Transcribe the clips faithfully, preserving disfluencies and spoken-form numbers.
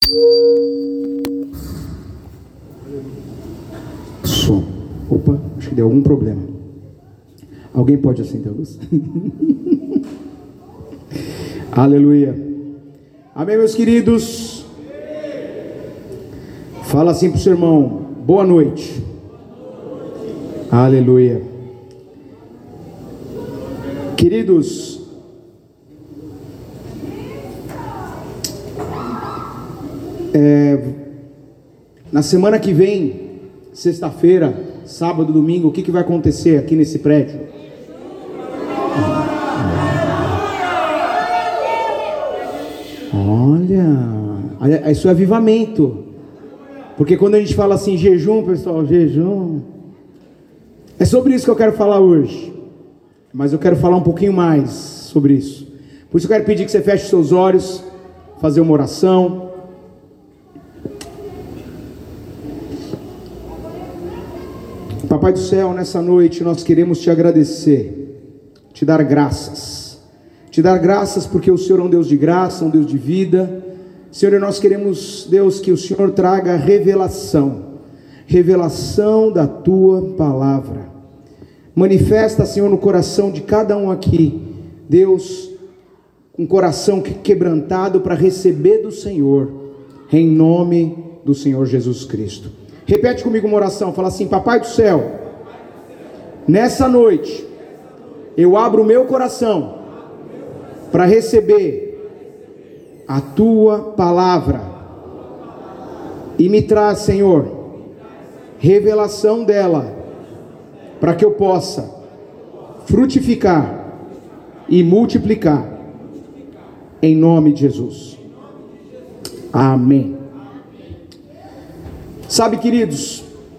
Som. Opa, acho que deu algum problema. Alguém pode acender a luz? Aleluia. Amém, meus queridos? Fala assim para o seu irmão: boa noite. Aleluia. Queridos, é, na semana que vem, sexta-feira, sábado, domingo, o que, que vai acontecer aqui nesse prédio? Olha, isso é avivamento. Porque quando a gente fala assim, jejum, pessoal, jejum, é sobre isso que eu quero falar hoje. Mas eu quero falar um pouquinho mais sobre isso. Por isso eu quero pedir que você feche os seus olhos, fazer uma oração. Papai do céu, nessa noite nós queremos te agradecer, te dar graças, te dar graças porque o Senhor é um Deus de graça, um Deus de vida. Senhor, nós queremos, Deus, que o Senhor traga revelação, revelação da tua palavra. Manifesta, Senhor, no coração de cada um aqui, Deus, um coração quebrantado para receber do Senhor, em nome do Senhor Jesus Cristo. Repete comigo uma oração, fala assim: Papai do céu, nessa noite, eu abro o meu coração para receber a tua palavra, e me traz, Senhor, revelação dela, para que eu possa frutificar e multiplicar, em nome de Jesus. Amém. Sabe, queridos,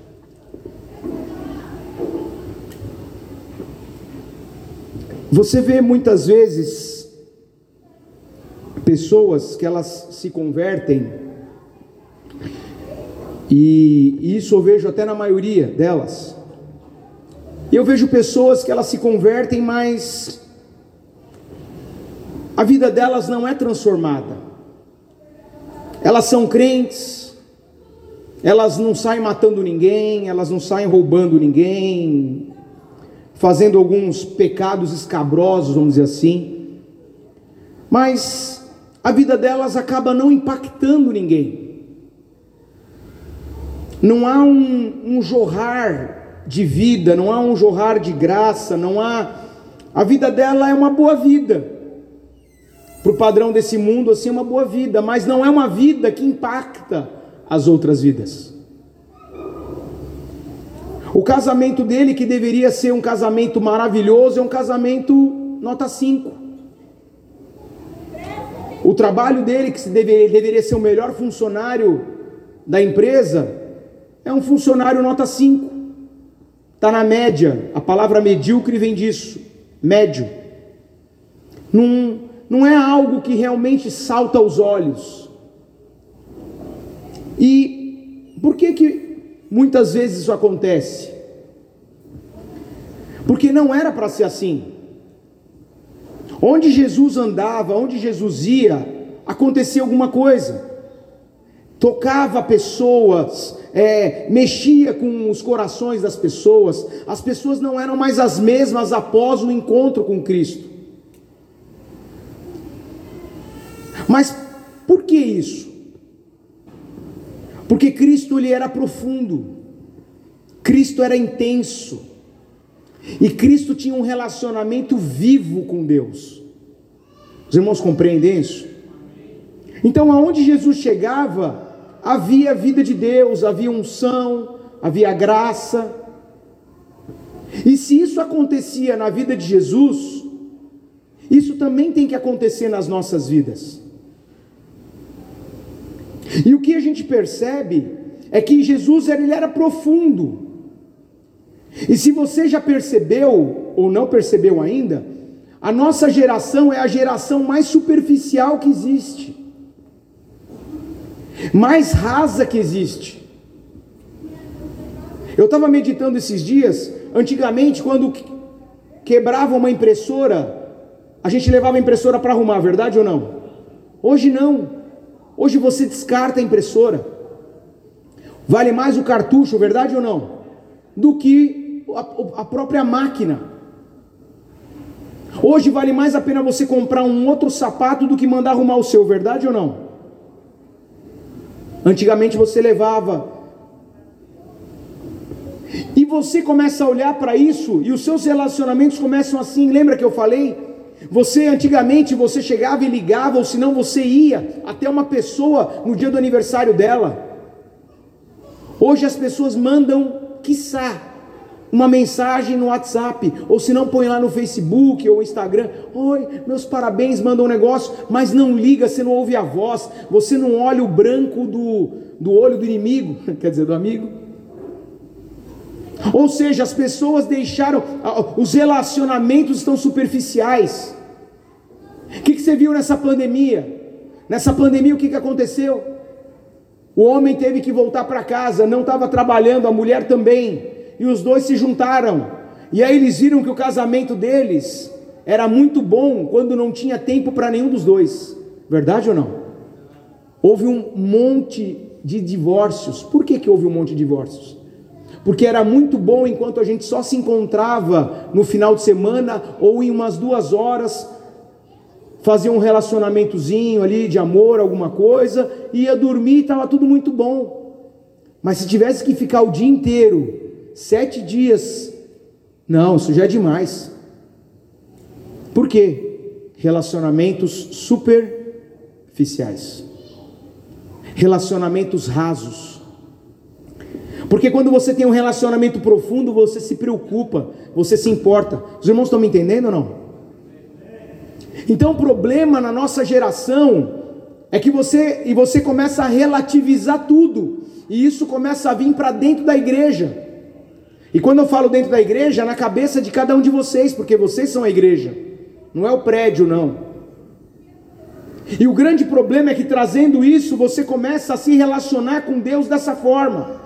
você vê muitas vezes pessoas que elas se convertem, e isso eu vejo até na maioria delas. Eu vejo pessoas que elas se convertem, mas a vida delas não é transformada. Elas são crentes, elas não saem matando ninguém, elas não saem roubando ninguém, fazendo alguns pecados escabrosos, vamos dizer assim, mas a vida delas acaba não impactando ninguém. Não há um, um jorrar de vida, não há um jorrar de graça, não há... A vida dela é uma boa vida, para o padrão desse mundo, assim, é uma boa vida, mas não é uma vida que impacta as outras vidas. O casamento dele, que deveria ser um casamento maravilhoso, é um casamento nota cinco. O trabalho dele, que deveria, deveria ser o melhor funcionário da empresa, é um funcionário nota cinco. Está na média. A palavra medíocre vem disso, médio. Não, não é algo que realmente salta aos olhos. E por que que muitas vezes isso acontece? Porque não era para ser assim. Onde Jesus andava, onde Jesus ia, acontecia alguma coisa. Tocava pessoas, é, mexia com os corações das pessoas. As pessoas não eram mais as mesmas após o encontro com Cristo. Mas por que isso? Porque Cristo, ele era profundo, Cristo era intenso, e Cristo tinha um relacionamento vivo com Deus. Os irmãos compreendem isso? Então, aonde Jesus chegava, havia a vida de Deus, havia unção, havia graça. E se isso acontecia na vida de Jesus, isso também tem que acontecer nas nossas vidas. E o que a gente percebe é que Jesus ele era profundo. E se você já percebeu ou não percebeu ainda, a nossa geração é a geração mais superficial que existe, mais rasa que existe. Eu estava meditando esses dias. Antigamente, quando quebrava uma impressora, a gente levava a impressora para arrumar, verdade ou não? Hoje não. Hoje você descarta a impressora. Vale mais o cartucho, verdade ou não? Do que a, a própria máquina. Hoje vale mais a pena você comprar um outro sapato do que mandar arrumar o seu, verdade ou não? Antigamente você levava. E você começa a olhar para isso, e os seus relacionamentos começam assim. Lembra que eu falei? Você, antigamente, você chegava e ligava, ou senão você ia até uma pessoa no dia do aniversário dela. Hoje as pessoas mandam, quiçá, uma mensagem no WhatsApp, ou se não põe lá no Facebook ou Instagram: oi, meus parabéns, manda um negócio, mas não liga, você não ouve a voz, você não olha o branco do, do olho do inimigo, quer dizer, do amigo. Ou seja, as pessoas deixaram, os relacionamentos estão superficiais. O que, que você viu nessa pandemia? Nessa pandemia o que, que aconteceu? O homem teve que voltar para casa, não estava trabalhando, a mulher também, e os dois se juntaram, e aí eles viram que o casamento deles era muito bom, quando não tinha tempo para nenhum dos dois, verdade ou não? Houve um monte de divórcios. Por que que houve um monte de divórcios? Porque era muito bom enquanto a gente só se encontrava no final de semana, ou em umas duas horas, fazia um relacionamentozinho ali de amor, alguma coisa, ia dormir e estava tudo muito bom. Mas se tivesse que ficar o dia inteiro, sete dias, não, isso já é demais. Por quê? Relacionamentos superficiais, relacionamentos rasos. Porque quando você tem um relacionamento profundo, você se preocupa, você se importa. Os irmãos estão me entendendo ou não? Então o problema na nossa geração é que você, e você começa a relativizar tudo, e isso começa a vir para dentro da igreja. E quando eu falo dentro da igreja, é na cabeça de cada um de vocês, porque vocês são a igreja, não é o prédio não. E o grande problema é que trazendo isso, você começa a se relacionar com Deus dessa forma,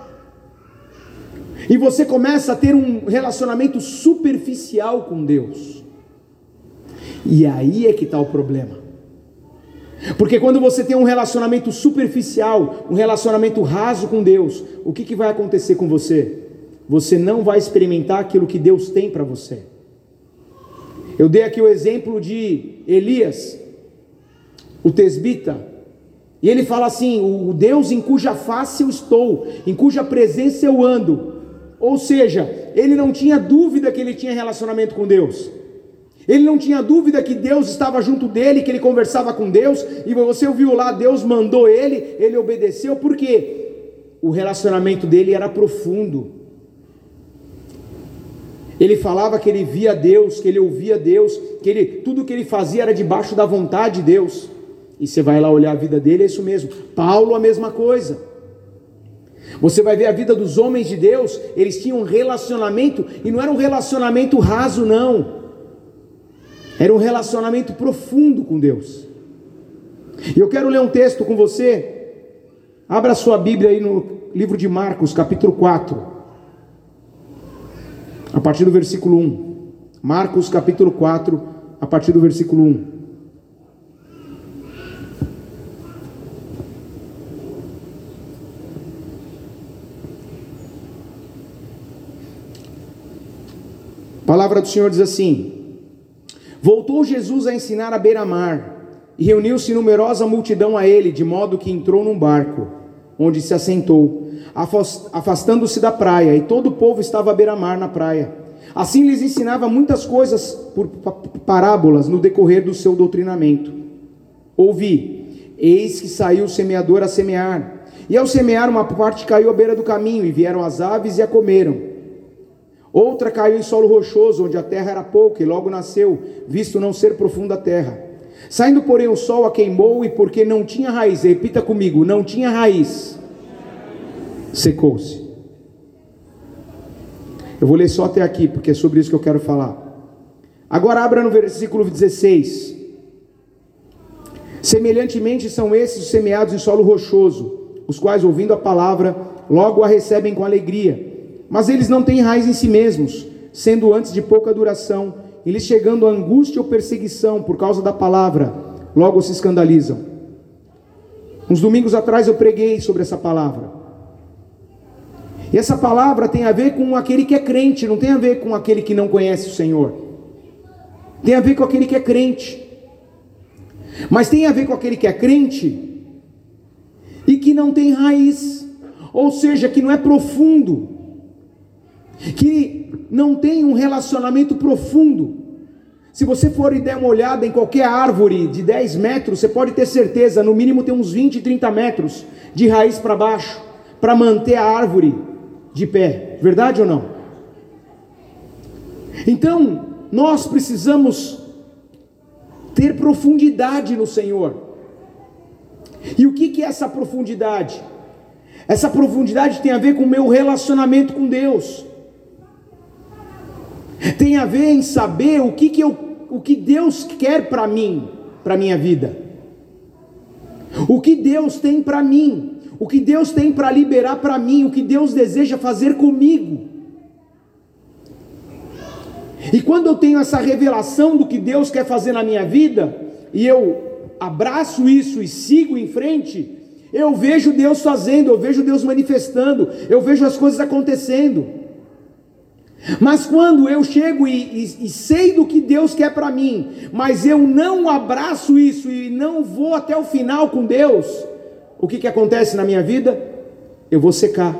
e você começa a ter um relacionamento superficial com Deus. E aí é que está o problema. Porque quando você tem um relacionamento superficial, um relacionamento raso com Deus, o que, que vai acontecer com você? Você não vai experimentar aquilo que Deus tem para você. Eu dei aqui o exemplo de Elias, o tesbita, e ele fala assim: o Deus em cuja face eu estou, em cuja presença eu ando. Ou seja, ele não tinha dúvida que ele tinha relacionamento com Deus. Ele não tinha dúvida que Deus estava junto dele, que ele conversava com Deus, e você ouviu lá, Deus mandou ele, ele obedeceu, porque o relacionamento dele era profundo. Ele falava que ele via Deus, que ele ouvia Deus, que ele, tudo que ele fazia era debaixo da vontade de Deus. E você vai lá olhar a vida dele, é isso mesmo. Paulo, a mesma coisa. Você vai ver a vida dos homens de Deus, eles tinham um relacionamento, e não era um relacionamento raso não. Era um relacionamento profundo com Deus. E eu quero ler um texto com você. Abra sua Bíblia aí no livro de Marcos, capítulo quatro, a partir do versículo um. Marcos, capítulo quatro, a partir do versículo um. A palavra do Senhor diz assim: voltou Jesus a ensinar à beira-mar, e reuniu-se numerosa multidão a ele, de modo que entrou num barco, onde se assentou, afastando-se da praia, e todo o povo estava à beira-mar na praia. Assim lhes ensinava muitas coisas por parábolas no decorrer do seu doutrinamento. Ouvi: eis que saiu o semeador a semear, e ao semear uma parte caiu à beira do caminho, e vieram as aves e a comeram. Outra caiu em solo rochoso, onde a terra era pouca, e logo nasceu, visto não ser profunda a terra. Saindo, porém, o sol a queimou, e porque não tinha raiz, repita comigo, não tinha raiz, secou-se. Eu vou ler só até aqui, porque é sobre isso que eu quero falar. Agora abra no versículo dezesseis. Semelhantemente são esses os semeados em solo rochoso, os quais, ouvindo a palavra, logo a recebem com alegria. Mas eles não têm raiz em si mesmos, sendo antes de pouca duração, e lhes chegando a angústia ou perseguição por causa da palavra, logo se escandalizam. Uns domingos atrás eu preguei sobre essa palavra. E essa palavra tem a ver com aquele que é crente, não tem a ver com aquele que não conhece o Senhor. Tem a ver com aquele que é crente. Mas tem a ver com aquele que é crente e que não tem raiz, ou seja, que não é profundo, que não tem um relacionamento profundo. Se você for e der uma olhada em qualquer árvore de dez metros, você pode ter certeza, no mínimo tem uns vinte, trinta metros de raiz para baixo, para manter a árvore de pé, verdade ou não? Então, nós precisamos ter profundidade no Senhor. E o que que é essa profundidade? Essa profundidade tem a ver com o meu relacionamento com Deus. Tem a ver em saber o que que eu, o que Deus quer para mim, para minha vida. O que Deus tem para mim, o que Deus tem para liberar para mim, o que Deus deseja fazer comigo. E quando eu tenho essa revelação do que Deus quer fazer na minha vida, e eu abraço isso e sigo em frente, eu vejo Deus fazendo, eu vejo Deus manifestando, eu vejo as coisas acontecendo. Mas quando eu chego e, e, e sei do que Deus quer para mim, mas eu não abraço isso e não vou até o final com Deus, o que que acontece na minha vida? Eu vou secar.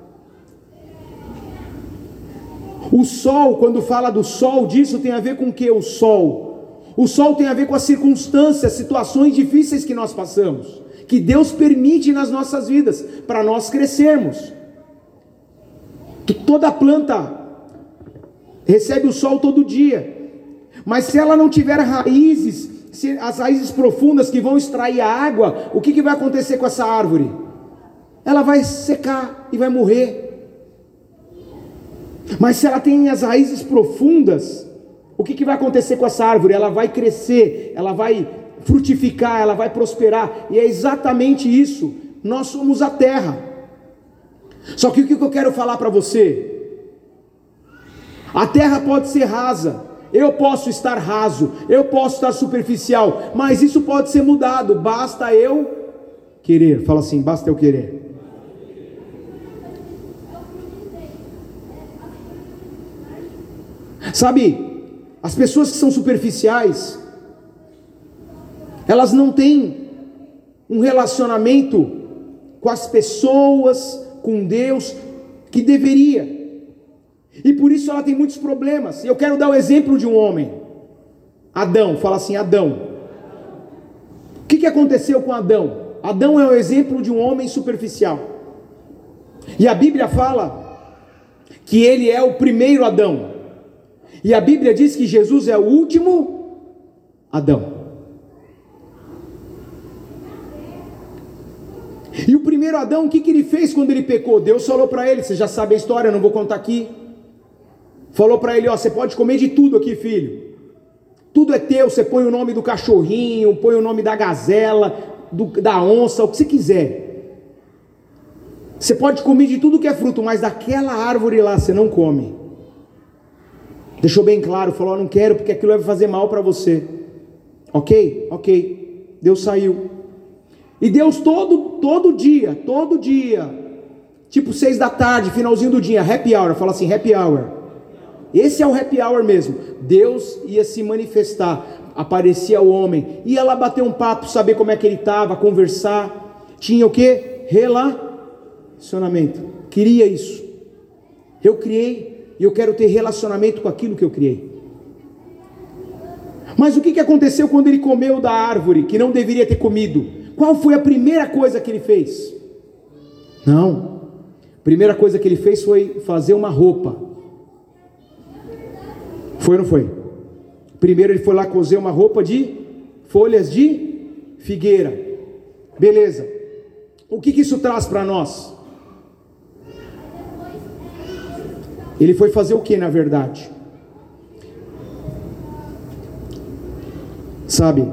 O sol, quando fala do sol, disso tem a ver com o que? O sol. O sol tem a ver com as circunstâncias, situações difíceis que nós passamos, que Deus permite nas nossas vidas, para nós crescermos. Que toda planta recebe o sol todo dia, mas se ela não tiver raízes, se as raízes profundas que vão extrair a água, o que, que vai acontecer com essa árvore? Ela vai secar e vai morrer. Mas se ela tem as raízes profundas, o que, que vai acontecer com essa árvore? Ela vai crescer, ela vai frutificar, ela vai prosperar, e é exatamente isso. Nós somos a terra. Só que o que eu quero falar para você? A terra pode ser rasa, eu posso estar raso, eu posso estar superficial, mas isso pode ser mudado, basta eu querer. Fala assim, basta eu querer. Sabe, as pessoas que são superficiais, elas não têm um relacionamento com as pessoas, com Deus, que deveria. E por isso ela tem muitos problemas. E eu quero dar o exemplo de um homem, Adão. Fala assim, Adão. O que, que aconteceu com Adão? Adão é o exemplo de um homem superficial. E a Bíblia fala que ele é o primeiro Adão. E a Bíblia diz que Jesus é o último Adão. E o primeiro Adão, o que, que ele fez quando ele pecou? Deus falou para ele, você já sabe a história, não vou contar aqui. Falou para ele, ó, você pode comer de tudo aqui, filho. Tudo é teu, você põe o nome do cachorrinho, põe o nome da gazela, do, da onça, o que você quiser. Você pode comer de tudo que é fruto, mas daquela árvore lá você não come. Deixou bem claro, falou, ó, não quero porque aquilo vai fazer mal para você. Ok? Ok. Deus saiu. E Deus todo, todo dia, todo dia, tipo seis da tarde, finalzinho do dia, happy hour, fala assim, happy hour. Esse é o happy hour mesmo. Deus ia se manifestar, aparecia o homem, ia lá bater um papo, saber como é que ele estava, conversar. Tinha o que? Relacionamento. Queria isso. Eu criei e eu quero ter relacionamento com aquilo que eu criei. Mas o que aconteceu quando ele comeu da árvore que não deveria ter comido? Qual foi a primeira coisa que ele fez? Não. A primeira coisa que ele fez foi fazer uma roupa. Foi ou não foi? Primeiro ele foi lá cozer uma roupa de folhas de figueira. Beleza. O que, que isso traz para nós? Ele foi fazer o que na verdade? Sabe?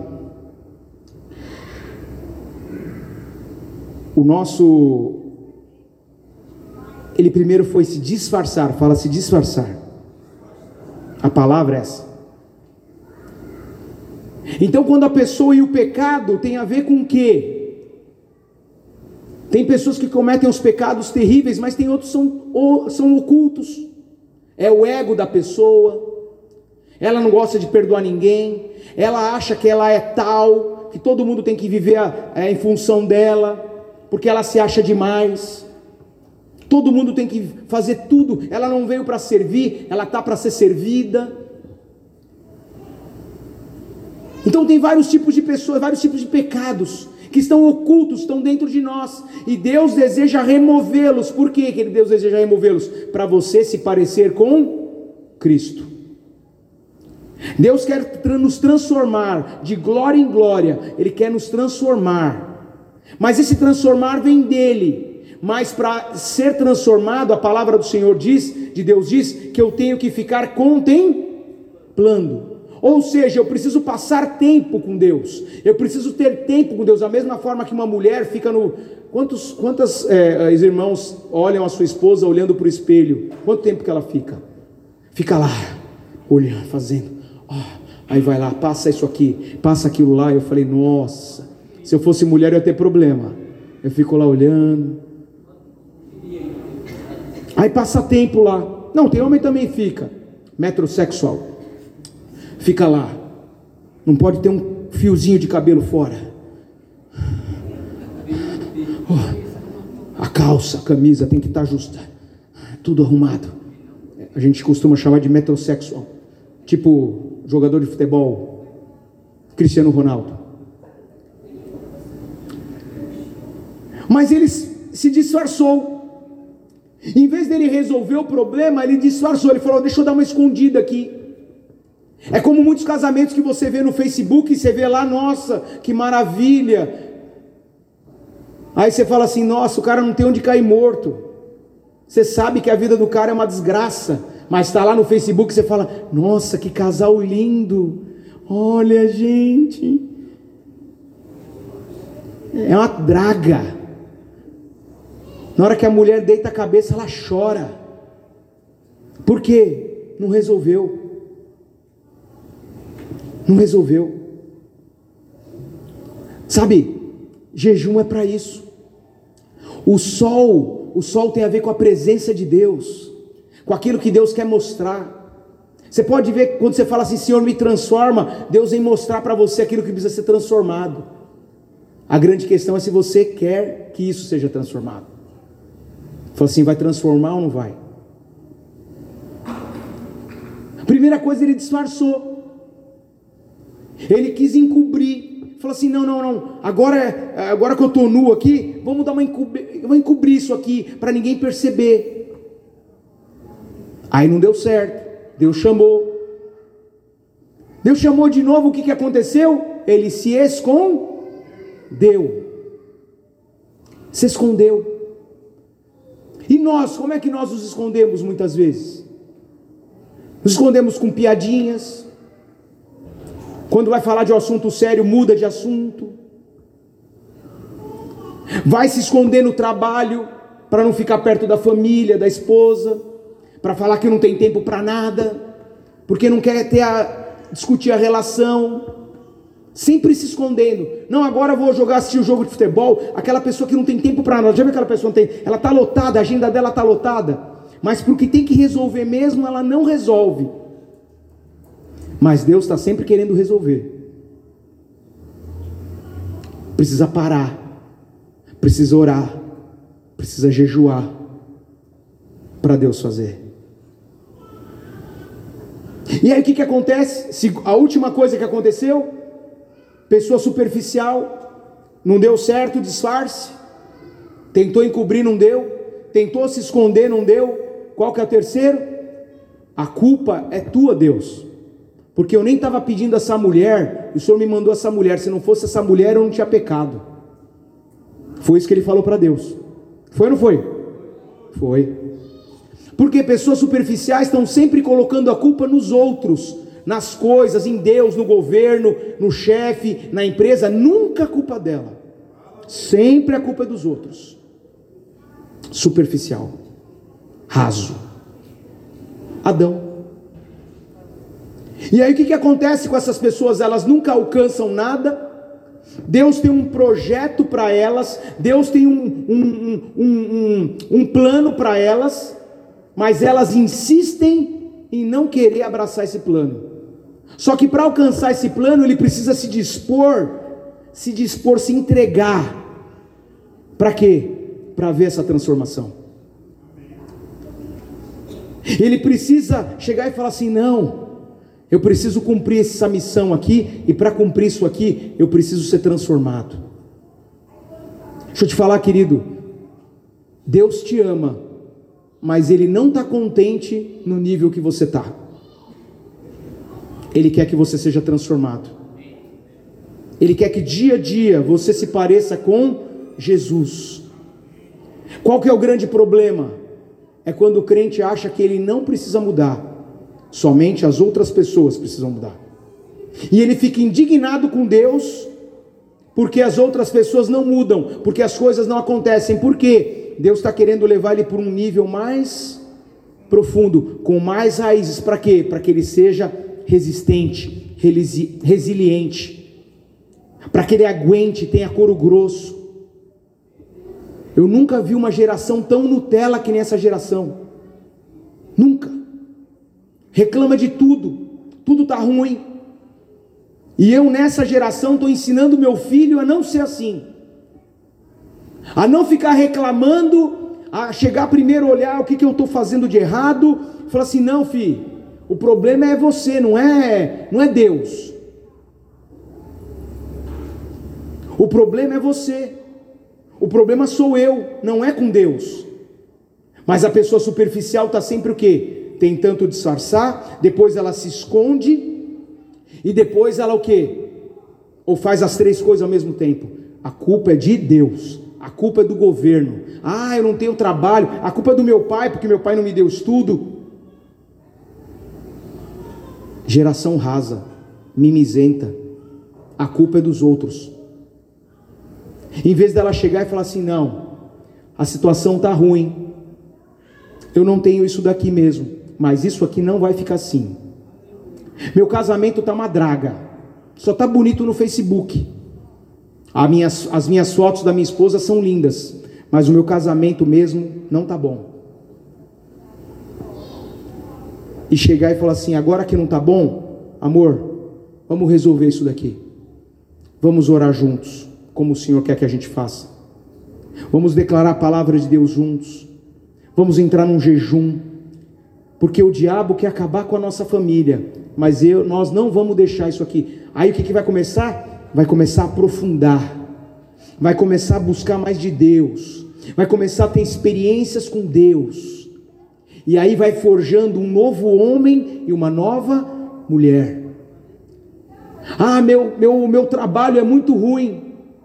O nosso... Ele primeiro foi se disfarçar. Fala se disfarçar. A palavra é essa. Então quando a pessoa e o pecado tem a ver com o quê? Tem pessoas que cometem os pecados terríveis, mas tem outros que são, são ocultos. É o ego da pessoa. Ela não gosta de perdoar ninguém. Ela acha que ela é tal, que todo mundo tem que viver é, em função dela, porque ela se acha demais. Todo mundo tem que fazer tudo. Ela não veio para servir, ela está para ser servida. Então tem vários tipos de pessoas, vários tipos de pecados que estão ocultos, estão dentro de nós, e Deus deseja removê-los. Por que que Deus deseja removê-los? Para você se parecer com Cristo. Deus quer nos transformar de glória em glória. Ele quer nos transformar, mas esse transformar vem dele. Mas para ser transformado, a palavra do Senhor diz, de Deus diz, que eu tenho que ficar contemplando. Ou seja, eu preciso passar tempo com Deus, eu preciso ter tempo com Deus, da mesma forma que uma mulher fica no... Quantos, quantas é, irmãos olham a sua esposa olhando para o espelho? Quanto tempo que ela fica? Fica lá, olhando, fazendo, oh, aí vai lá, passa isso aqui, passa aquilo lá. Eu falei, nossa, se eu fosse mulher eu ia ter problema. Eu fico lá olhando, aí passa tempo lá. Não, tem homem também fica, metrosexual. Fica lá, não pode ter um fiozinho de cabelo fora. Oh, a calça, a camisa tem que estar justa, tudo arrumado. A gente costuma chamar de metrosexual, tipo jogador de futebol, Cristiano Ronaldo. Mas ele se disfarçou. Em vez dele resolver o problema, ele disfarçou. Ele falou, deixa eu dar uma escondida aqui. É como muitos casamentos que você vê no Facebook, e você vê lá, nossa, que maravilha. Aí você fala assim, nossa, o cara não tem onde cair morto. Você sabe que a vida do cara é uma desgraça, mas está lá no Facebook, você fala, nossa, que casal lindo. Olha, gente, é uma draga. Na hora que a mulher deita a cabeça, ela chora. Por quê? Não resolveu. Não resolveu. Sabe, jejum é para isso. O sol, o sol tem a ver com a presença de Deus, com aquilo que Deus quer mostrar. Você pode ver quando você fala assim, Senhor, me transforma, Deus vem mostrar para você aquilo que precisa ser transformado. A grande questão é se você quer que isso seja transformado. Fala assim, vai transformar ou não vai? A primeira coisa, ele disfarçou. Ele quis encobrir. Falou assim, não, não, não, agora, agora que eu estou nu aqui, vamos dar uma encobrir, vamos encobrir isso aqui, para ninguém perceber. Aí não deu certo. Deus chamou. Deus chamou de novo, o que, que aconteceu? Ele se escondeu. Se escondeu. E nós, como é que nós nos escondemos muitas vezes? Nos escondemos com piadinhas. Quando vai falar de um assunto sério, muda de assunto. Vai se esconder no trabalho, para não ficar perto da família, da esposa, para falar que não tem tempo para nada, porque não quer ter a, discutir a relação. Sempre se escondendo. Não, agora eu vou jogar, assistir o jogo de futebol. Aquela pessoa que não tem tempo para nada. Já viu aquela pessoa que não tem? Ela está lotada, a agenda dela está lotada. Mas porque tem que resolver mesmo, ela não resolve. Mas Deus está sempre querendo resolver. Precisa parar. Precisa orar. Precisa jejuar. Para Deus fazer. E aí o que, que acontece? Se a última coisa que aconteceu, pessoa superficial, não deu certo, disfarce, tentou encobrir, não deu, tentou se esconder, não deu. Qual que é o terceiro? A culpa é tua, Deus, porque eu nem estava pedindo essa mulher, o Senhor me mandou essa mulher. Se não fosse essa mulher, eu não tinha pecado. Foi isso que ele falou para Deus. Foi ou não foi? Foi. Porque pessoas superficiais estão sempre colocando a culpa nos outros, nas coisas, em Deus, no governo, no chefe, na empresa. Nunca a culpa dela. Sempre a culpa é dos outros. Superficial. Raso. Adão. E aí o que, que acontece com essas pessoas? Elas nunca alcançam nada, Deus tem um projeto para elas, Deus tem um, um, um, um, um plano para elas, mas elas insistem em não querer abraçar esse plano. Só que para alcançar esse plano, ele precisa se dispor, se dispor, se entregar. Para quê? Para ver essa transformação. Ele precisa chegar e falar assim: não, eu preciso cumprir essa missão aqui, e para cumprir isso aqui, eu preciso ser transformado. Deixa eu te falar, querido, Deus te ama, mas Ele não está contente no nível que você está. Ele quer que você seja transformado. Ele quer que dia a dia você se pareça com Jesus. Qual que é o grande problema? É quando o crente acha que ele não precisa mudar, somente as outras pessoas precisam mudar. E ele fica indignado com Deus, porque as outras pessoas não mudam, porque as coisas não acontecem. Por quê? Deus está querendo levar ele para um nível mais profundo, com mais raízes. Para quê? Para que ele seja resistente, resili- resiliente, para que ele aguente, tenha couro grosso. Eu nunca vi uma geração tão Nutella que nem essa geração. Nunca. Reclama de tudo, tudo está ruim. E eu nessa geração estou ensinando meu filho a não ser assim, a não ficar reclamando, a chegar primeiro a olhar o que, que eu estou fazendo de errado, falar assim: não, filho, o problema é você, não é, não é Deus. O problema é você. O problema sou eu, não é com Deus. Mas a pessoa superficial está sempre o quê? Tentando disfarçar, depois ela se esconde, e depois ela o quê? Ou faz as três coisas ao mesmo tempo. A culpa é de Deus, a culpa é do governo. Ah, eu não tenho trabalho, a culpa é do meu pai, porque meu pai não me deu estudo. Geração rasa, mimizenta, a culpa é dos outros. Em vez dela chegar e falar assim: não, a situação está ruim, eu não tenho isso daqui mesmo, mas isso aqui não vai ficar assim. Meu casamento está uma draga, só está bonito no Facebook. As minhas, as minhas fotos da minha esposa são lindas, mas o meu casamento mesmo não está bom. E chegar e falar assim: agora que não está bom, amor, vamos resolver isso daqui, vamos orar juntos, como o Senhor quer que a gente faça. Vamos declarar a palavra de Deus juntos. Vamos entrar num jejum, porque o diabo quer acabar com a nossa família, mas eu, nós não vamos deixar isso aqui. Aí o que, que vai começar? Vai começar a aprofundar, vai começar a buscar mais de Deus, vai começar a ter experiências com Deus, e aí vai forjando um novo homem e uma nova mulher. Ah, meu, meu, meu trabalho é muito ruim.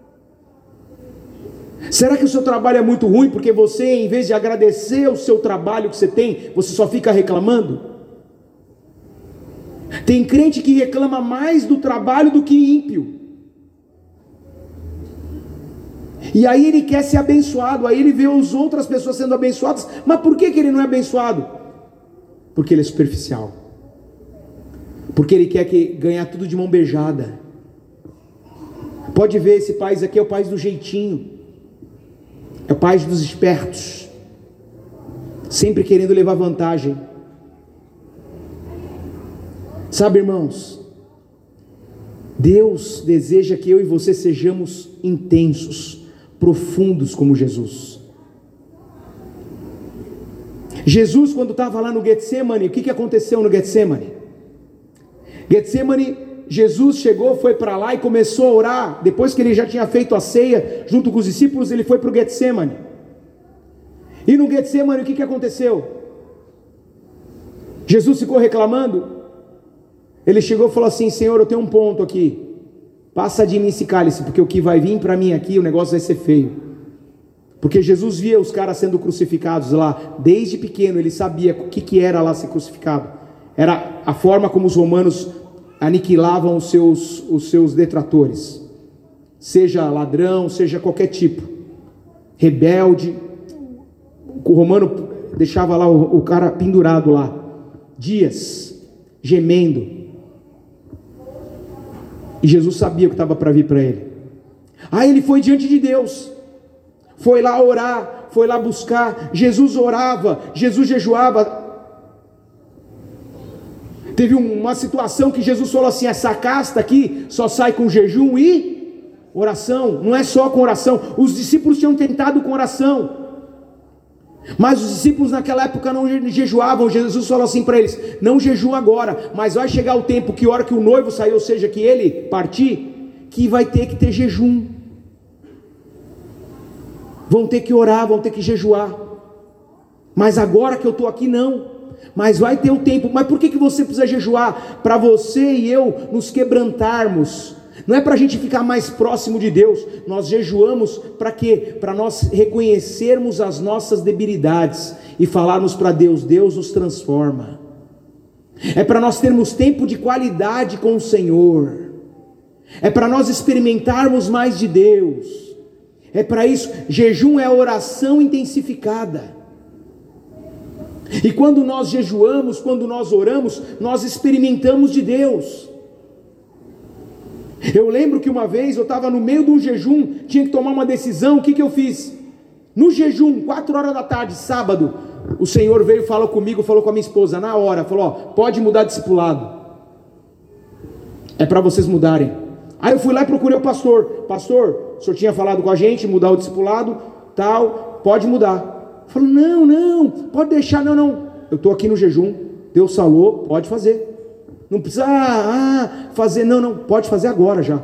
Será que o seu trabalho é muito ruim porque você, em vez de agradecer o seu trabalho que você tem, você só fica reclamando? Tem crente que reclama mais do trabalho do que ímpio. E aí ele quer ser abençoado, aí ele vê as outras pessoas sendo abençoadas, mas por que, que ele não é abençoado? Porque ele é superficial, porque ele quer que, ganhar tudo de mão beijada. Pode ver, esse país aqui é o país do jeitinho, é o país dos espertos, sempre querendo levar vantagem. Sabe, irmãos, Deus deseja que eu e você sejamos intensos, profundos como Jesus. Jesus, quando estava lá no Getsemane, o que, que aconteceu no Getsemane? Getsemane, Jesus chegou, foi para lá e começou a orar. Depois que ele já tinha feito a ceia junto com os discípulos, ele foi para o Getsemane. E no Getsemane o que, que aconteceu? Jesus ficou reclamando. Ele chegou e falou assim: Senhor, eu tenho um ponto aqui, passa de mim esse cálice, porque o que vai vir para mim aqui, o negócio vai ser feio. Porque Jesus via os caras sendo crucificados lá, desde pequeno ele sabia o que, que era lá ser crucificado. Era a forma como os romanos aniquilavam os seus, os seus detratores, seja ladrão, seja qualquer tipo, rebelde. O romano deixava lá o, o cara pendurado lá, dias, gemendo. E Jesus sabia o que estava para vir para ele. Aí ele foi diante de Deus, foi lá orar, foi lá buscar. Jesus orava, Jesus jejuava. Teve uma situação que Jesus falou assim: essa casta aqui só sai com jejum e oração. Não é só com oração. Os discípulos tinham tentado com oração, mas os discípulos naquela época não jejuavam. Jesus falou assim para eles: não jejua agora, mas vai chegar o tempo que a hora que o noivo sair, ou seja, que ele partir, que vai ter que ter jejum. Vão ter que orar, vão ter que jejuar. Mas agora que eu estou aqui, não. Mas vai ter um tempo. Mas por que, que você precisa jejuar? Para você e eu nos quebrantarmos. Não é para a gente ficar mais próximo de Deus. Nós jejuamos para quê? Para nós reconhecermos as nossas debilidades e falarmos para Deus: Deus nos transforma. É para nós termos tempo de qualidade com o Senhor. É para nós experimentarmos mais de Deus. É para isso. Jejum é oração intensificada. E quando nós jejuamos, quando nós oramos, nós experimentamos de Deus. Eu lembro que uma vez eu estava no meio de um jejum, tinha que tomar uma decisão. O que, que eu fiz? No jejum, quatro horas da tarde, sábado, o Senhor veio e falou comigo, falou com a minha esposa, na hora, falou: ó, pode mudar de discipulado, é para vocês mudarem. Aí eu fui lá e procurei o pastor: pastor, o senhor tinha falado com a gente, mudar o discipulado, tal, pode mudar. Falou: não, não, pode deixar, não, não, eu estou aqui no jejum, Deus falou, pode fazer, não precisa ah, fazer, não, não, pode fazer agora já.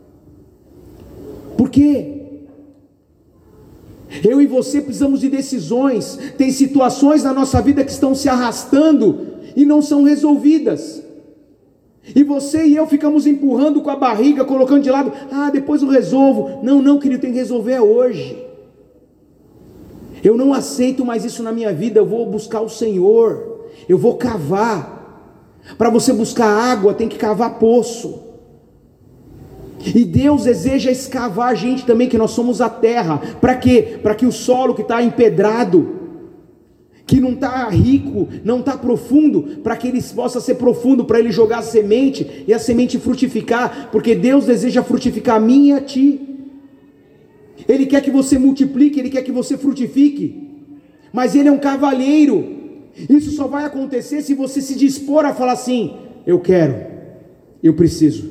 Por quê? Eu e você precisamos de decisões. Tem situações na nossa vida que estão se arrastando e não são resolvidas, e você e eu ficamos empurrando com a barriga, colocando de lado: ah, depois eu resolvo. Não, não, querido, tem que resolver hoje. Eu não aceito mais isso na minha vida. Eu vou buscar o Senhor, eu vou cavar. Para você buscar água, tem que cavar poço. E Deus deseja escavar a gente também, que nós somos a terra. Para quê? Para que o solo que está empedrado, que não está rico, não está profundo, para que ele possa ser profundo, para ele jogar a semente, e a semente frutificar. Porque Deus deseja frutificar a mim e a ti. Ele quer que você multiplique, Ele quer que você frutifique, mas Ele é um cavalheiro. Isso só vai acontecer se você se dispor a falar assim: eu quero, eu preciso.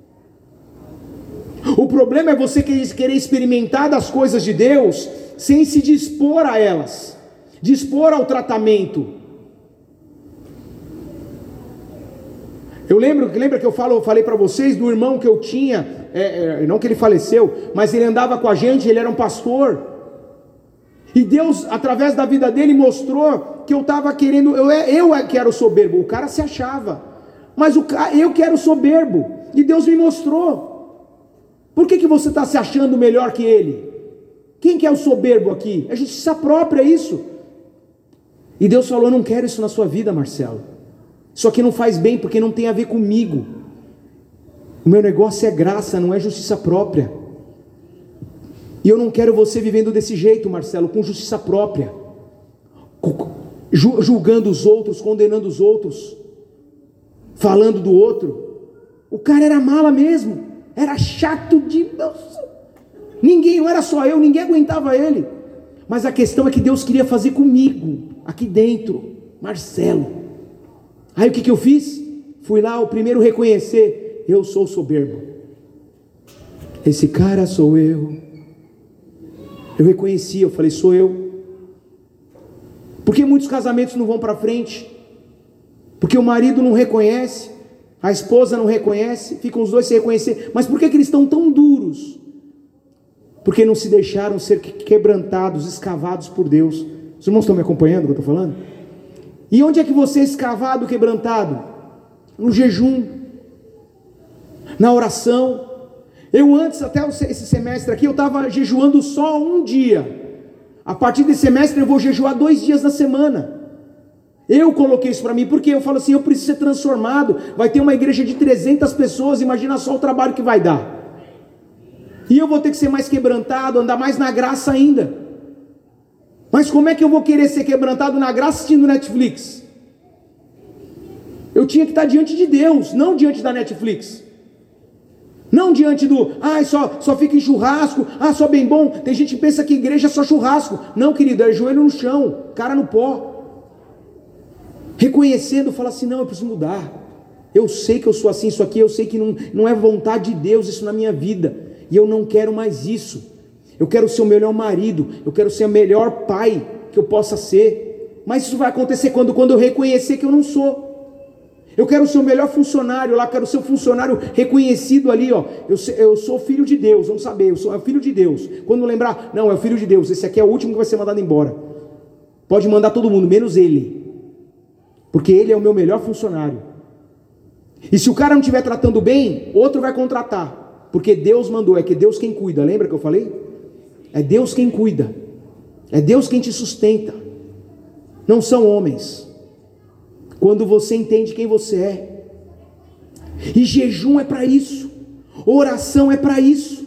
O problema é você querer experimentar das coisas de Deus sem se dispor a elas, dispor ao tratamento. Eu lembro, lembra que eu, falo, eu falei para vocês do irmão que eu tinha, é, é, não que ele faleceu, mas ele andava com a gente, ele era um pastor, e Deus, através da vida dele, mostrou que eu estava querendo, eu, eu que era o soberbo. O cara se achava, mas o, eu que era o soberbo, e Deus me mostrou. Por que, que você está se achando melhor que ele? Quem que é o soberbo aqui? É justiça própria, isso. E Deus falou: eu não quero isso na sua vida, Marcelo. Isso aqui não faz bem, porque não tem a ver comigo. O meu negócio é graça, não é justiça própria. E eu não quero você vivendo desse jeito, Marcelo, com justiça própria, julgando os outros, condenando os outros, falando do outro. O cara era mala mesmo, era chato de... Ninguém, não era só eu, ninguém aguentava ele. Mas a questão é que Deus queria fazer comigo, aqui dentro, Marcelo. Aí o que, que eu fiz? Fui lá, o primeiro reconhecer: eu sou soberbo, esse cara sou eu. Eu reconheci, eu falei: sou eu. Por que muitos casamentos não vão para frente? Porque o marido não reconhece, a esposa não reconhece, ficam os dois sem reconhecer. Mas por que, que eles estão tão duros? Porque não se deixaram ser quebrantados, escavados por Deus. Os irmãos estão me acompanhando o que eu estou falando? E onde é que você é escavado, quebrantado? No jejum, na oração. Eu antes, até esse semestre aqui, eu estava jejuando só um dia. A partir desse semestre eu vou jejuar dois dias na semana. Eu coloquei isso para mim, porque eu falo assim: eu preciso ser transformado. Vai ter uma igreja de trezentas pessoas, imagina só o trabalho que vai dar. E eu vou ter que ser mais quebrantado, andar mais na graça ainda. Mas como é que eu vou querer ser quebrantado na graça assistindo Netflix? Eu tinha que estar diante de Deus, não diante da Netflix. Não diante do, ah, só, só fica em churrasco, ah, só bem bom. Tem gente que pensa que igreja é só churrasco. Não, querido, é joelho no chão, cara no pó. Reconhecendo, fala assim, não, eu preciso mudar. Eu sei que eu sou assim, isso aqui, eu sei que não, não é vontade de Deus isso na minha vida. E eu não quero mais isso. Eu quero ser o melhor marido, eu quero ser o melhor pai que eu possa ser. Mas isso vai acontecer quando, quando eu reconhecer que eu não sou. Eu quero ser o melhor funcionário lá, quero ser o funcionário reconhecido ali, ó. Eu, eu sou filho de Deus, vamos saber, eu sou é filho de Deus. Quando lembrar, não, é o filho de Deus, esse aqui é o último que vai ser mandado embora. Pode mandar todo mundo, menos ele. Porque ele é o meu melhor funcionário. E se o cara não estiver tratando bem, outro vai contratar. Porque Deus mandou, é que Deus quem cuida, lembra que eu falei? É Deus quem cuida. É Deus quem te sustenta. Não são homens. Quando você entende quem você é. E jejum é para isso. Oração é para isso.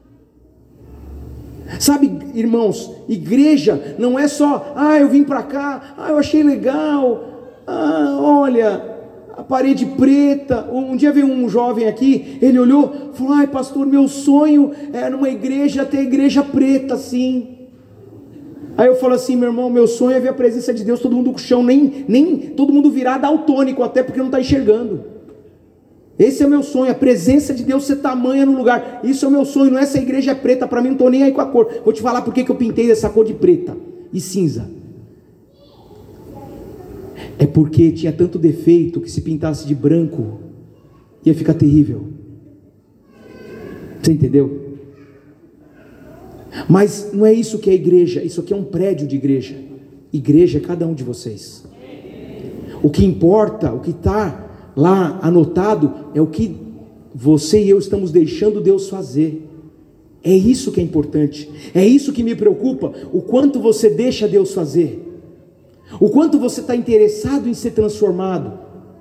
Sabe, irmãos, igreja não é só, ah, eu vim para cá, ah, eu achei legal, ah, olha, a parede preta. Um dia veio um jovem aqui, ele olhou, falou, ai pastor, meu sonho é numa igreja, ter igreja preta assim. Aí eu falo assim, meu irmão, meu sonho é ver a presença de Deus, todo mundo com o chão, nem, nem todo mundo virar daltônico, até porque não está enxergando. Esse é o meu sonho, a presença de Deus ser tamanha no lugar. Isso é o meu sonho, não é essa igreja é preta, para mim não estou nem aí com a cor. Vou te falar por que eu pintei dessa cor de preta e cinza. É porque tinha tanto defeito que se pintasse de branco ia ficar terrível. Você entendeu? Mas não é isso que é igreja, isso aqui é um prédio de igreja. Igreja é cada um de vocês. O que importa, o que está lá anotado, é o que você e eu estamos deixando Deus fazer. É isso que é importante, é isso que me preocupa, o quanto você deixa Deus fazer, o quanto você está interessado em ser transformado.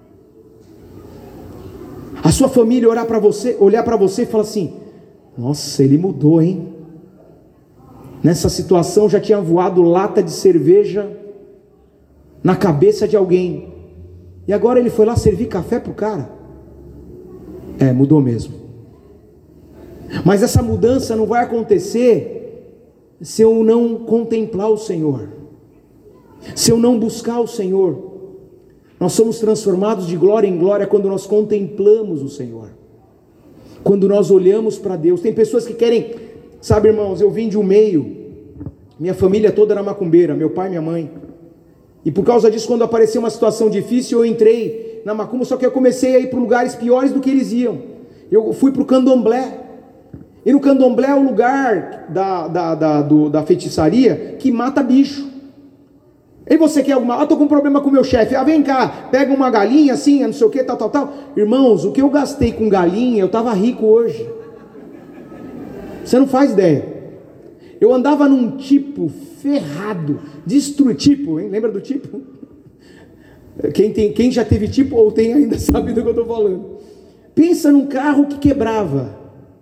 A sua família olhar para você, olhar para você e falar assim, nossa, ele mudou, hein? Nessa situação já tinha voado lata de cerveja na cabeça de alguém, e agora ele foi lá servir café para o cara. É, mudou mesmo. Mas essa mudança não vai acontecer se eu não contemplar o Senhor, se eu não buscar o Senhor. Nós somos transformados de glória em glória quando nós contemplamos o Senhor, quando nós olhamos para Deus. Tem pessoas que querem, sabe, irmãos, eu vim de um meio, minha família toda era macumbeira, meu pai e minha mãe, e por causa disso, quando apareceu uma situação difícil, eu entrei na macumba, só que eu comecei a ir para lugares piores do que eles iam. Eu fui para o candomblé, e no candomblé é o lugar da, da, da, do, da feitiçaria que mata bicho. E você quer alguma, ah, estou com um problema com o meu chefe, ah, vem cá, pega uma galinha assim, não sei o que, tal, tal, tal. Irmãos, o que eu gastei com galinha, eu estava rico hoje. Você não faz ideia. Eu andava num tipo ferrado, destruído, tipo, hein? Lembra do tipo? Quem, tem, quem já teve tipo ou tem ainda sabe do que eu estou falando. Pensa num carro que quebrava.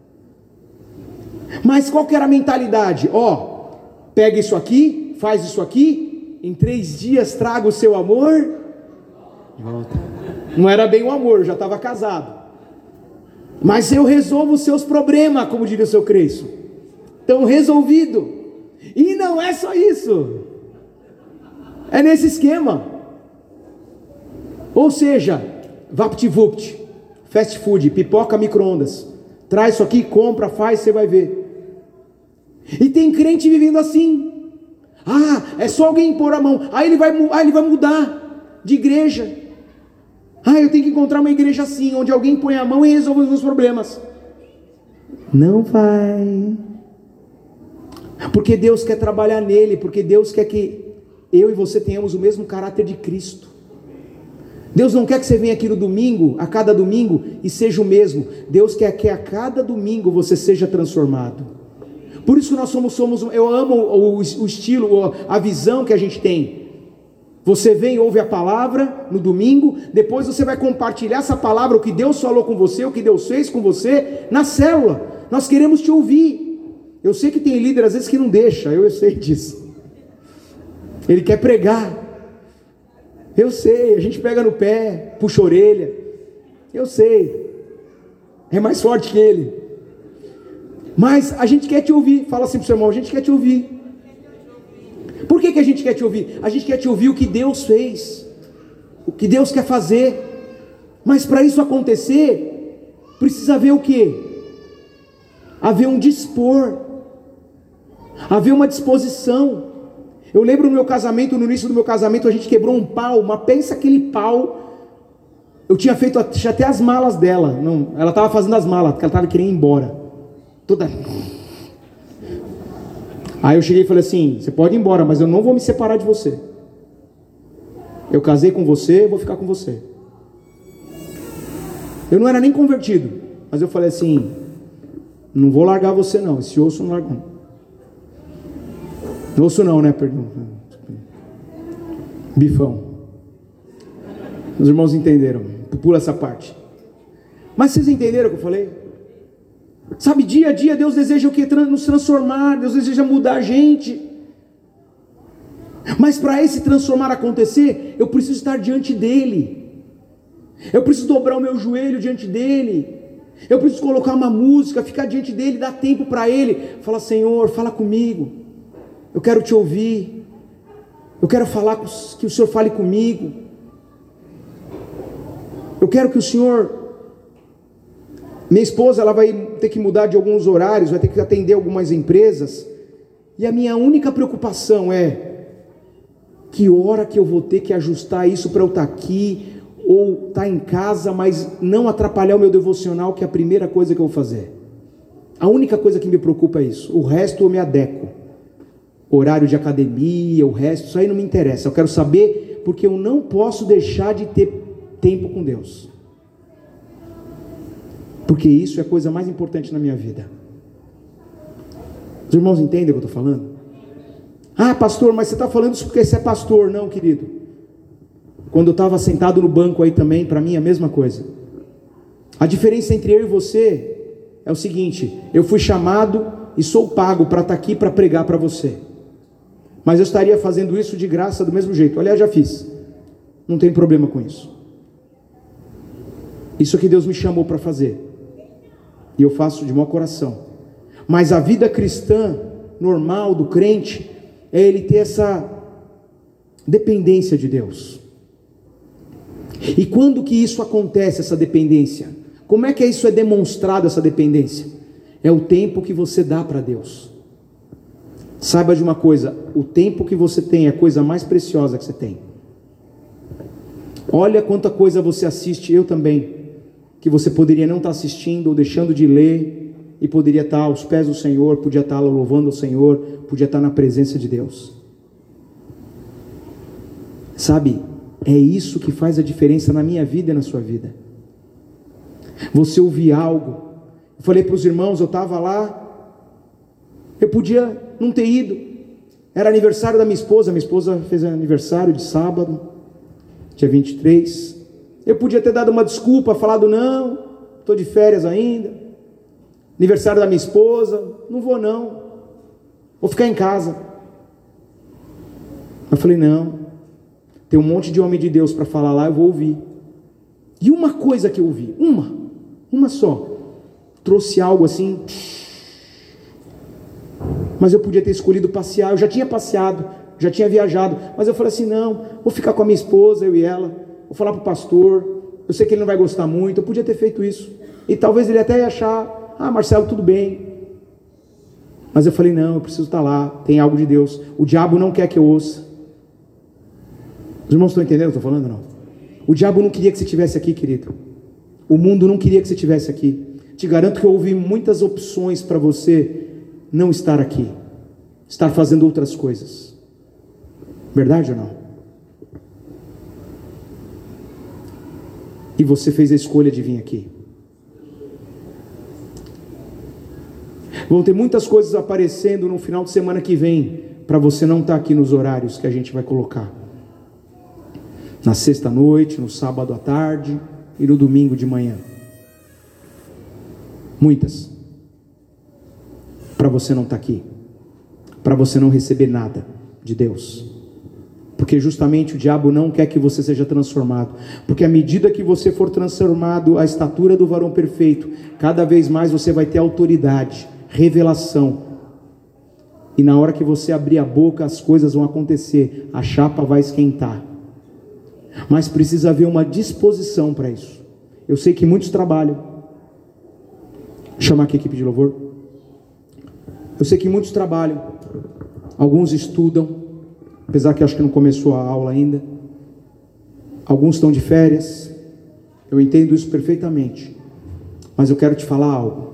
Mas qual que era a mentalidade? Ó, pega isso aqui, faz isso aqui, em três dias traga o seu amor. Volta. Não era bem o amor, eu já estava casado. Mas eu resolvo os seus problemas, como diria o seu Creço. Estão resolvido. E não é só isso. É nesse esquema. Ou seja, VaptVupt, fast food, pipoca micro-ondas. Traz isso aqui, compra, faz, você vai ver. E tem crente vivendo assim. Ah, é só alguém pôr a mão. Aí ele vai, aí ele vai mudar de igreja. Ah, eu tenho que encontrar uma igreja assim, onde alguém põe a mão e resolve os meus problemas. Não vai. Porque Deus quer trabalhar nele, porque Deus quer que eu e você tenhamos o mesmo caráter de Cristo. Deus não quer que você venha aqui no domingo, a cada domingo, e seja o mesmo. Deus quer que a cada domingo você seja transformado. Por isso que nós somos, somos eu amo o, o estilo, a visão que a gente tem. Você vem e ouve a palavra no domingo, depois você vai compartilhar essa palavra, o que Deus falou com você, o que Deus fez com você, na célula. Nós queremos te ouvir. Eu sei que tem líder às vezes que não deixa, eu, eu sei disso. Ele quer pregar. Eu sei, a gente pega no pé, puxa a orelha. Eu sei. é mais forte que ele. Mas a gente quer te ouvir. Fala assim pro seu irmão, a gente quer te ouvir. Por que que a gente quer te ouvir? A gente quer te ouvir o que Deus fez, o que Deus quer fazer. Mas para isso acontecer, precisa haver o quê? Haver um dispor, haver uma disposição. Eu lembro no meu casamento, no início do meu casamento, a gente quebrou um pau, mas pensa aquele pau. Eu tinha feito até as malas dela. Não, ela estava fazendo as malas, porque ela estava querendo ir embora. Toda... Aí eu cheguei e falei assim: você pode ir embora, mas eu não vou me separar de você. Eu casei com você, eu vou ficar com você. Eu não era nem convertido, mas eu falei assim: não vou largar você não, esse osso não larga não. Osso não, né, perdão. Bifão. Os irmãos entenderam, pula essa parte. Mas vocês entenderam o que eu falei? Sabe, dia a dia Deus deseja o que? Nos transformar, Deus deseja mudar a gente. Mas para esse transformar acontecer, eu preciso estar diante dEle. Eu preciso dobrar o meu joelho diante dEle. Eu preciso colocar uma música, ficar diante dEle, dar tempo para Ele. Falar: Senhor, fala comigo. Eu quero te ouvir. Eu quero falar que o Senhor fale comigo. Eu quero que o Senhor... Minha esposa, ela vai ter que mudar de alguns horários, vai ter que atender algumas empresas, e a minha única preocupação é: que hora que eu vou ter que ajustar isso para eu estar aqui, ou estar em casa, mas não atrapalhar o meu devocional, que é a primeira coisa que eu vou fazer. A única coisa que me preocupa é isso. O resto eu me adequo. Horário de academia, o resto, isso aí não me interessa. Eu quero saber, porque eu não posso deixar de ter tempo com Deus. Porque isso é a coisa mais importante na minha vida. Os irmãos entendem o que eu estou falando? Ah, pastor, mas você está falando isso porque você é pastor. Não, querido. Quando eu estava sentado no banco aí também, para mim é a mesma coisa. A diferença entre eu e você é o seguinte: eu fui chamado e sou pago para estar aqui para pregar para você. Mas eu estaria fazendo isso de graça do mesmo jeito. Aliás, já fiz. Não tem problema com isso. Isso é que Deus me chamou para fazer. E eu faço de mau coração. Mas a vida cristã normal do crente é ele ter essa dependência de Deus. E quando que isso acontece, essa dependência? Como é que isso é demonstrado, essa dependência? É o tempo que você dá para Deus. Saiba de uma coisa: o tempo que você tem é a coisa mais preciosa que você tem. Olha quanta coisa você assiste, eu também, que você poderia não estar assistindo ou deixando de ler, e poderia estar aos pés do Senhor, podia estar louvando o Senhor, podia estar na presença de Deus. Sabe, é isso que faz a diferença na minha vida e na sua vida. Você ouvir algo. Eu falei para os irmãos, eu estava lá, eu podia não ter ido, era aniversário da minha esposa, minha esposa fez aniversário de sábado, dia vinte e três, eu podia ter dado uma desculpa, falado: não, estou de férias ainda, aniversário da minha esposa, não vou não, vou ficar em casa. Eu falei: não, tem um monte de homem de Deus para falar lá, eu vou ouvir. E uma coisa que eu ouvi, uma, uma só, trouxe algo assim, mas eu podia ter escolhido passear. Eu já tinha passeado, já tinha viajado, mas eu falei assim: não, vou ficar com a minha esposa, eu e ela, vou falar para o pastor, eu sei que ele não vai gostar muito. Eu podia ter feito isso, e talvez ele até ia achar: ah, Marcelo, tudo bem. Mas eu falei: não, eu preciso estar lá, tem algo de Deus, o diabo não quer que eu ouça. Os irmãos estão entendendo o que eu estou falando? Não? O diabo não queria que você estivesse aqui, querido. O mundo não queria que você estivesse aqui. Te garanto que eu ouvi muitas opções para você não estar aqui, estar fazendo outras coisas. Verdade ou não? E você fez a escolha de vir aqui. Vão ter muitas coisas aparecendo no final de semana que vem, para você não estar aqui nos horários que a gente vai colocar. Na sexta noite, no sábado à tarde e no domingo de manhã. Muitas. Para você não estar aqui. Para você não receber nada de Deus. Porque justamente o diabo não quer que você seja transformado. Porque à medida que você for transformado à estatura do varão perfeito, cada vez mais você vai ter autoridade, revelação. E na hora que você abrir a boca, as coisas vão acontecer, a chapa vai esquentar. Mas precisa haver uma disposição para isso. Eu sei que muitos trabalham. Vou chamar aqui a equipe de louvor. Eu sei que muitos trabalham. Alguns estudam. Apesar que acho que não começou a aula ainda. Alguns estão de férias. Eu entendo isso perfeitamente. Mas eu quero te falar algo.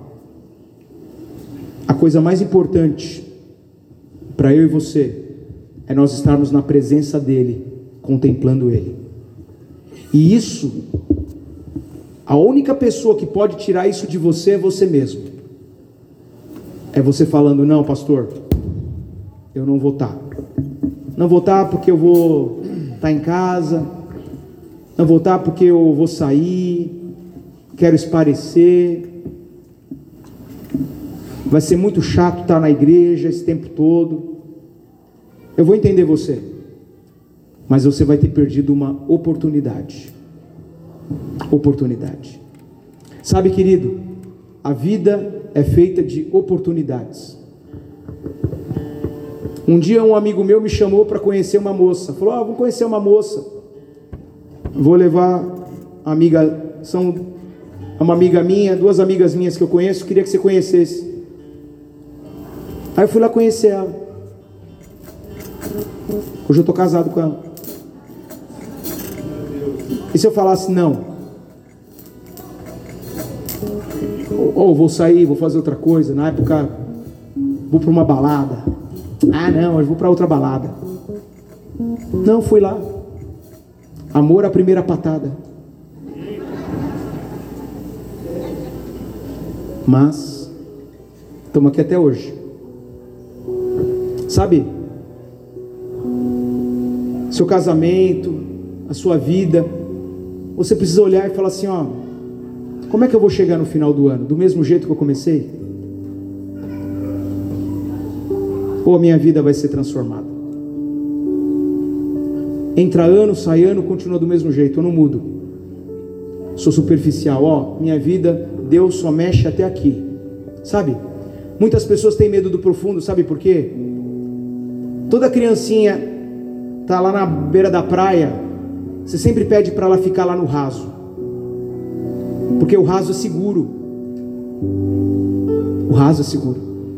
A coisa mais importante para eu e você é nós estarmos na presença dele, contemplando ele. E isso, a única pessoa que pode tirar isso de você é você mesmo. É você falando: não, pastor, eu não vou estar. Não vou estar porque eu vou estar em casa. Não vou estar porque eu vou sair. Quero esparecer. Vai ser muito chato estar na igreja esse tempo todo. Eu vou entender você. Mas você vai ter perdido uma oportunidade. Oportunidade. Sabe, querido, a vida é feita de oportunidades. Um dia um amigo meu me chamou para conhecer uma moça. Falou: ah, vamos conhecer uma moça. Vou levar a amiga, são uma amiga minha, duas amigas minhas que eu conheço, queria que você conhecesse. Aí eu fui lá conhecer ela. Hoje eu estou casado com ela. E se eu falasse não? Ou oh, vou sair, vou fazer outra coisa. Na época, vou para uma balada. Ah não, eu vou para outra balada. Não, fui lá. Amor à primeira patada. Mas estamos aqui até hoje. Sabe, seu casamento, a sua vida, você precisa olhar e falar assim: ó, como é que eu vou chegar no final do ano? Do mesmo jeito que eu comecei? Ou a minha vida vai ser transformada? Entra ano, sai ano, continua do mesmo jeito, eu não mudo. Sou superficial, ó, minha vida, Deus só mexe até aqui. Sabe, muitas pessoas têm medo do profundo, sabe por quê? Toda criancinha tá lá na beira da praia, você sempre pede para ela ficar lá no raso, porque o raso é seguro. O raso é seguro.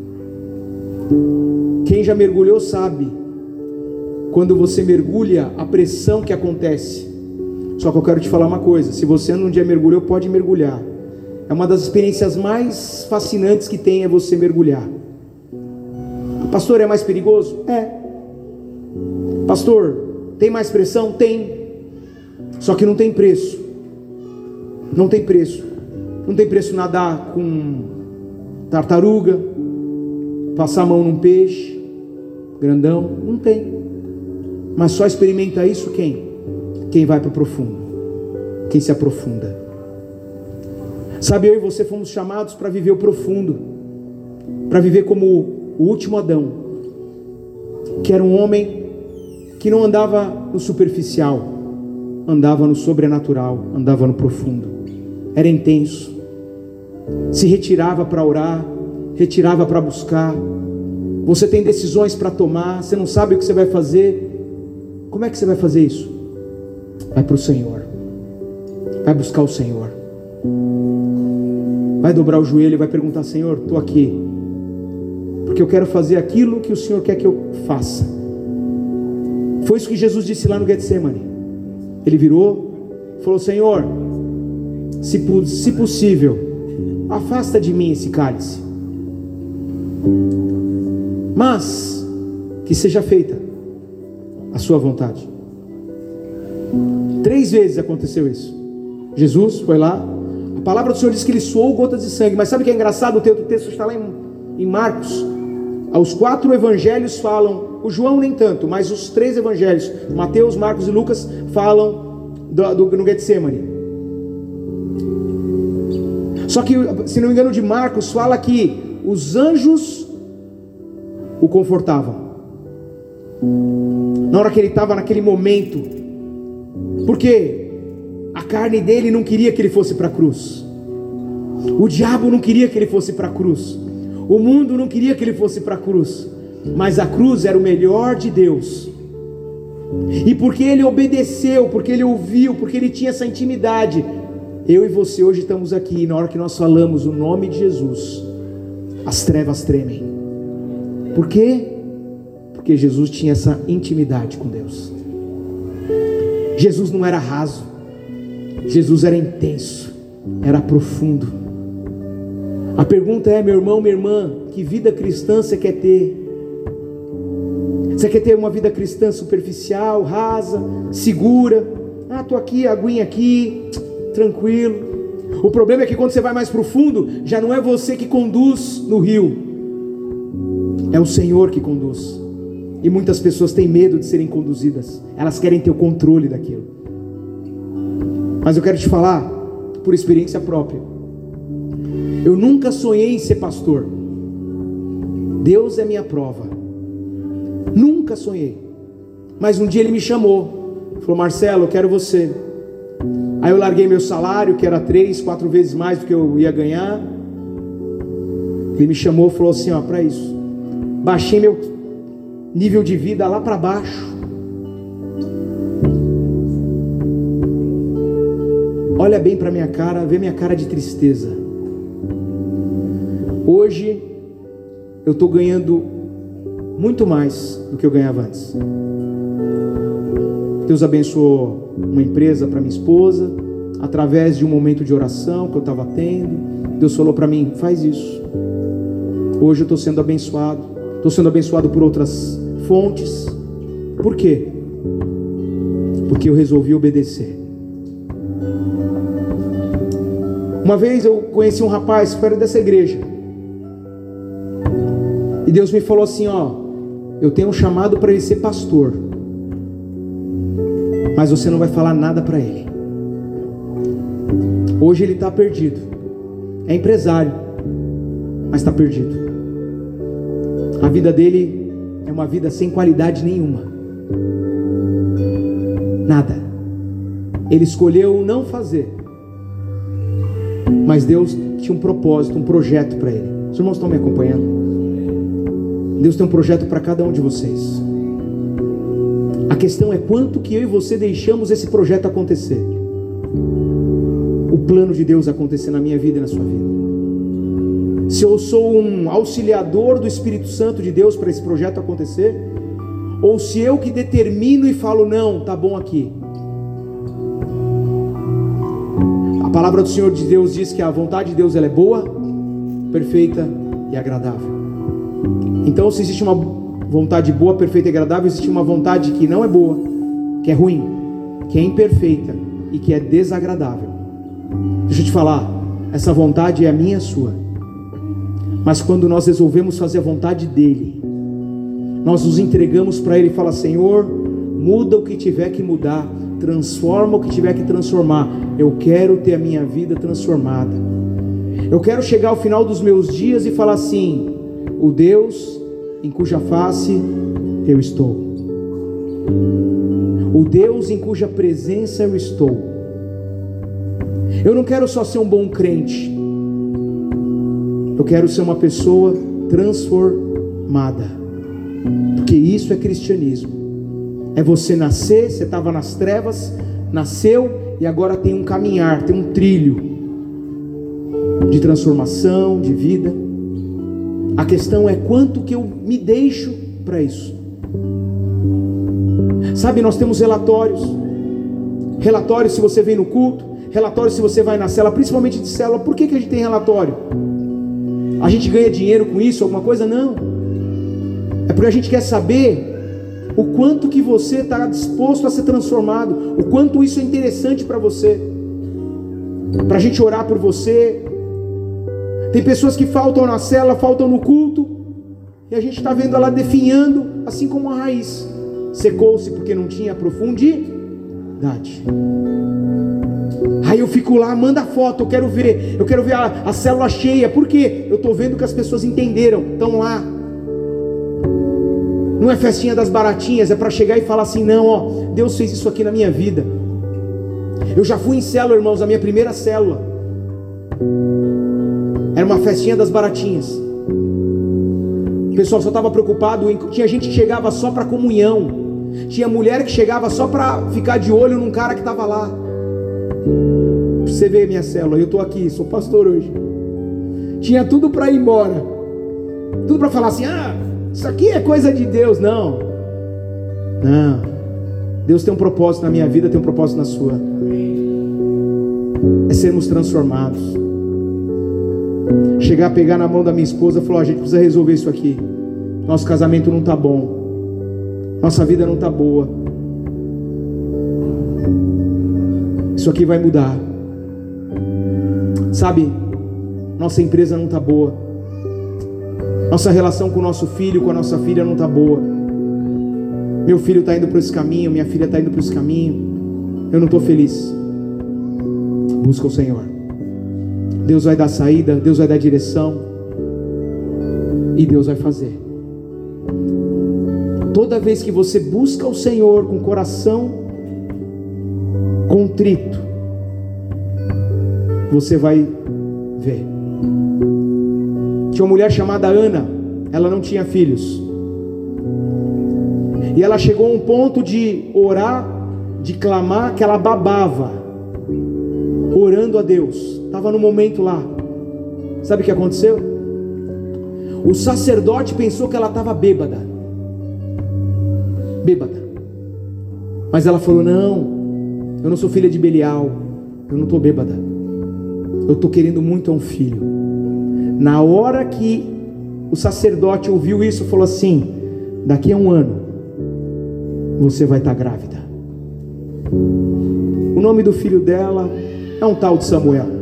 Quem já mergulhou sabe, quando você mergulha, a pressão que acontece. Só que eu quero te falar uma coisa: se você num dia mergulhou, pode mergulhar. É uma das experiências mais fascinantes que tem, é você mergulhar. Pastor, é mais perigoso? É. Pastor, tem mais pressão? Tem. Só que não tem preço. Não tem preço. Não tem preço nadar com tartaruga, passar a mão num peixe grandão. Não tem. Mas só experimenta isso quem? Quem vai para o profundo. Quem se aprofunda. Sabe, eu e você fomos chamados para viver o profundo. Para viver como o último Adão, que era um homem que não andava no superficial, andava no sobrenatural, andava no profundo. Era intenso. Se retirava para orar, retirava para buscar. Você tem decisões para tomar, você não sabe o que você vai fazer. Como é que você vai fazer isso? Vai para o Senhor. Vai buscar o Senhor. Vai dobrar o joelho e vai perguntar: Senhor, estou aqui, porque eu quero fazer aquilo que o Senhor quer que eu faça. Foi isso que Jesus disse lá no Getsemane. Ele virou e falou: Senhor, se, se possível, afasta de mim esse cálice, mas que seja feita a sua vontade. Três vezes aconteceu isso. Jesus foi lá, a palavra do Senhor diz que ele suou gotas de sangue. Mas sabe o que é engraçado? O texto está lá em, em Marcos. Os quatro evangelhos falam, o João nem tanto, mas os três evangelhos, Mateus, Marcos e Lucas, falam do, do, no Getsemane. Só que, se não me engano, de Marcos fala que os anjos o confortavam. na hora que ele estava naquele momento, porque a carne dele não queria que ele fosse para a cruz, o diabo não queria que ele fosse para a cruz, o mundo não queria que ele fosse para a cruz, mas a cruz era o melhor de Deus. E porque ele obedeceu, porque ele ouviu, porque ele tinha essa intimidade, eu e você hoje estamos aqui, e na hora que nós falamos o nome de Jesus, as trevas tremem. Por quê? Porque Jesus tinha essa intimidade com Deus. Jesus não era raso, Jesus era intenso, era profundo. A pergunta é, meu irmão, minha irmã, que vida cristã você quer ter? Você quer ter uma vida cristã superficial, rasa, segura? Ah, estou aqui, aguinha aqui, tranquilo. O problema é que quando você vai mais profundo, já não é você que conduz no rio, é o Senhor que conduz. E muitas pessoas têm medo de serem conduzidas, elas querem ter o controle daquilo. Mas eu quero te falar, por experiência própria, eu nunca sonhei em ser pastor. Deus é minha prova. Nunca sonhei. Mas um dia ele me chamou, falou: Marcelo, eu quero você. Aí eu larguei meu salário, que era três, quatro vezes mais do que eu ia ganhar. Ele me chamou e falou assim: ó, para isso, baixei meu nível de vida lá para baixo. Olha bem para minha cara, vê minha cara de tristeza. Hoje eu estou ganhando muito mais do que eu ganhava antes. Deus abençoou uma empresa para minha esposa, através de um momento de oração que eu estava tendo. Deus falou para mim: faz isso. Hoje eu estou sendo abençoado, estou sendo abençoado por outras fontes. Por quê? Porque eu resolvi obedecer. Uma vez eu conheci um rapaz que era dessa igreja, e Deus me falou assim: ó, eu tenho um chamado para ele ser pastor, mas você não vai falar nada para ele. Hoje ele está perdido, é empresário, mas está perdido. A vida dele é uma vida sem qualidade nenhuma, nada. Ele escolheu não fazer, mas Deus tinha um propósito, um projeto para ele. Os irmãos estão me acompanhando? Deus tem um projeto para cada um de vocês. A questão é quanto que eu e você deixamos esse projeto acontecer, o plano de Deus acontecer na minha vida e na sua vida. Se eu sou um auxiliador do Espírito Santo de Deus para esse projeto acontecer, ou se eu que determino e falo: não, tá bom aqui. A palavra do Senhor de Deus diz que a vontade de Deus ela é boa, perfeita e agradável. Então, se existe uma vontade boa, perfeita e agradável, existe uma vontade que não é boa, que é ruim, que é imperfeita e que é desagradável. Deixa eu te falar, essa vontade é a minha e a sua. Mas quando nós resolvemos fazer a vontade dele, nós nos entregamos para ele e fala: Senhor, muda o que tiver que mudar, transforma o que tiver que transformar. Eu quero ter a minha vida transformada. Eu quero chegar ao final dos meus dias e falar assim: o Deus em cuja face eu estou, o Deus em cuja presença eu estou. Eu não quero só ser um bom crente, eu quero ser uma pessoa transformada, porque isso é cristianismo. É você nascer, você estava nas trevas, nasceu e agora tem um caminhar, tem um trilho de transformação, de vida. A questão é quanto que eu me deixo para isso. Sabe, nós temos relatórios, relatórios se você vem no culto, relatórios se você vai na célula, principalmente de célula. Por que que a gente tem relatório? A gente ganha dinheiro com isso, alguma coisa? Não. É porque a gente quer saber o quanto que você está disposto a ser transformado, o quanto isso é interessante para você, para a gente orar por você. Tem pessoas que faltam na célula, faltam no culto, e a gente está vendo ela definhando, assim como a raiz secou-se porque não tinha profundidade. Aí eu fico lá, manda foto, eu quero ver, eu quero ver a, a célula cheia. Por quê? Eu estou vendo que as pessoas entenderam, estão lá. Não é festinha das baratinhas, é para chegar e falar assim: não, ó, Deus fez isso aqui na minha vida. Eu já fui em célula, irmãos, a minha primeira célula era uma festinha das baratinhas. O pessoal só estava preocupado em... Tinha gente que chegava só para comunhão, tinha mulher que chegava só para ficar de olho num cara que estava lá. Você vê minha célula, eu estou aqui, sou pastor hoje. Tinha tudo para ir embora, tudo para falar assim: ah, isso aqui é coisa de Deus. Não, não, Deus tem um propósito na minha vida, tem um propósito na sua. É sermos transformados. Chegar a pegar na mão da minha esposa e falar: a gente precisa resolver isso aqui. Nosso casamento não está bom, nossa vida não está boa, isso aqui vai mudar. Sabe, nossa empresa não está boa, nossa relação com o nosso filho, com a nossa filha não está boa. Meu filho está indo para esse caminho, minha filha está indo para esse caminho, eu não estou feliz. Busca o Senhor. Deus vai dar saída, Deus vai dar direção, e Deus vai fazer. Toda vez que você busca o Senhor com coração contrito, você vai ver. Tinha uma mulher chamada Ana, ela não tinha filhos, e ela chegou a um ponto de orar, de clamar, que ela babava, orando a Deus. Estava no momento lá. Sabe o que aconteceu? O sacerdote pensou que ela estava bêbada. Bêbada. Mas ela falou: não, eu não sou filha de Belial, eu não estou bêbada, eu estou querendo muito a um filho. Na hora que o sacerdote ouviu isso, falou assim: daqui a um ano você vai estar grávida. O nome do filho dela é um tal de Samuel.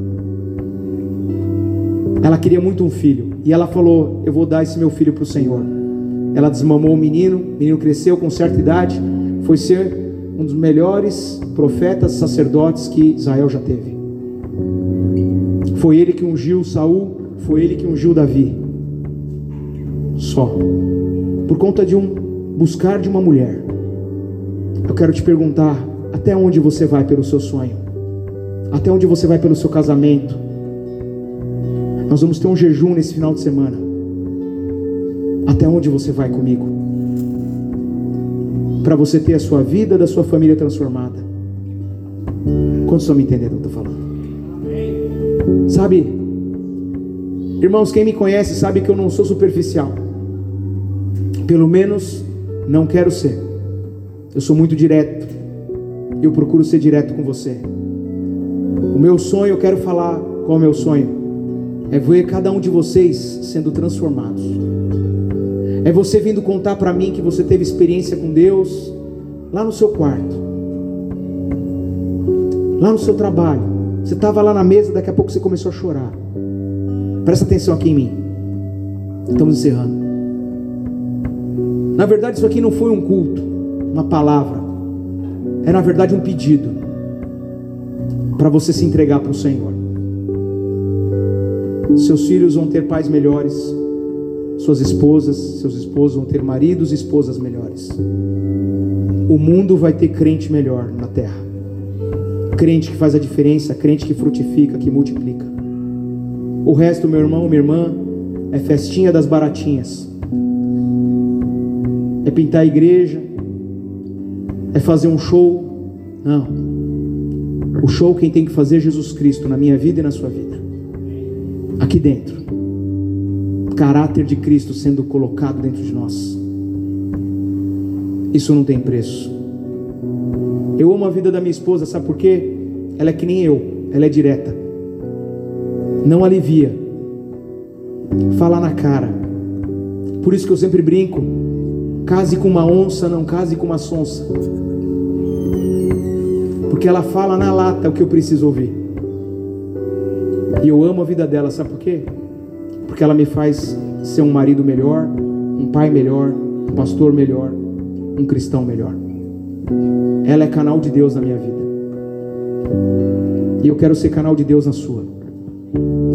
Ela queria muito um filho, e ela falou: eu vou dar esse meu filho para o Senhor. Ela desmamou o menino, o menino cresceu com certa idade, foi ser um dos melhores profetas, sacerdotes que Israel já teve. Foi ele que ungiu Saul, foi ele que ungiu Davi. Só por conta de um buscar de uma mulher. Eu quero te perguntar: até onde você vai pelo seu sonho? Até onde você vai pelo seu casamento? Nós vamos ter um jejum nesse final de semana. Até onde você vai comigo? Para você ter a sua vida, da sua família transformada. Quantos estão me entendendo o que eu estou falando? Sabe, irmãos, quem me conhece sabe que eu não sou superficial. Pelo menos não quero ser. Eu sou muito direto. Eu procuro ser direto com você. O meu sonho, eu quero falar qual é o meu sonho. É ver cada um de vocês sendo transformados. É você vindo contar para mim que você teve experiência com Deus lá no seu quarto, lá no seu trabalho. Você estava lá na mesa, daqui a pouco você começou a chorar. Presta atenção aqui em mim. Estamos encerrando. Na verdade, isso aqui não foi um culto, uma palavra. É na verdade um pedido para você se entregar para o Senhor. Seus filhos vão ter pais melhores, suas esposas, seus esposos vão ter maridos e esposas melhores. O mundo vai ter crente melhor na terra. Crente que faz a diferença, crente que frutifica, que multiplica. O resto, meu irmão, minha irmã, é festinha das baratinhas. É pintar a igreja, é fazer um show. Não. O show quem tem que fazer é Jesus Cristo na minha vida e na sua vida. Aqui dentro. Caráter de Cristo sendo colocado dentro de nós. Isso não tem preço. Eu amo a vida da minha esposa, sabe por quê? Ela é que nem eu, ela é direta. Não alivia. Fala na cara. Por isso que eu sempre brinco: case com uma onça, não case com uma sonsa. Porque ela fala na lata o que eu preciso ouvir. E eu amo a vida dela, sabe por quê? Porque ela me faz ser um marido melhor, um pai melhor, um pastor melhor, um cristão melhor. Ela é canal de Deus na minha vida. E eu quero ser canal de Deus na sua.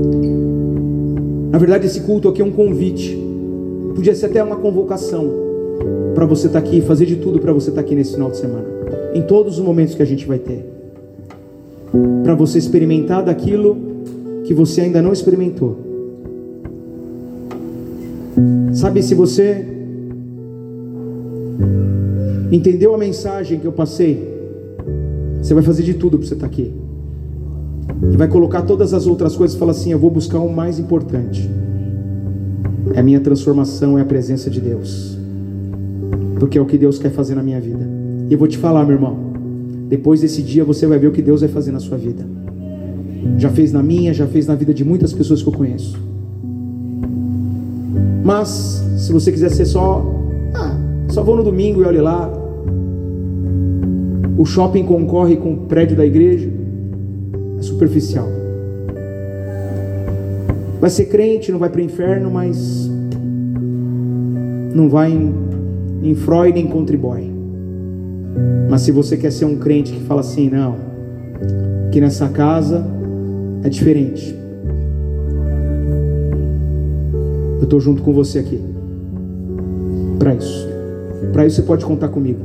Na verdade, esse culto aqui é um convite. Podia ser até uma convocação. para você estar aqui, fazer de tudo para você estar aqui nesse final de semana, em todos os momentos que a gente vai ter, para você experimentar daquilo que você ainda não experimentou. Sabe, se você entendeu a mensagem que eu passei, você vai fazer de tudo para você estar aqui, e vai colocar todas as outras coisas e falar assim: eu vou buscar o mais importante, é a minha transformação, é a presença de Deus, porque é o que Deus quer fazer na minha vida. E eu vou te falar, meu irmão, depois desse dia você vai ver o que Deus vai fazer na sua vida. Já fez na minha, já fez na vida de muitas pessoas que eu conheço. Mas se você quiser ser só ah, só vou no domingo e olhe lá, o shopping concorre com o prédio da igreja, é superficial. Vai ser crente, não vai para o inferno, mas não vai em, em Freud nem Contriboy. Mas se você quer ser um crente que fala assim: não, que nessa casa é diferente, eu estou junto com você aqui. Para isso, para isso você pode contar comigo.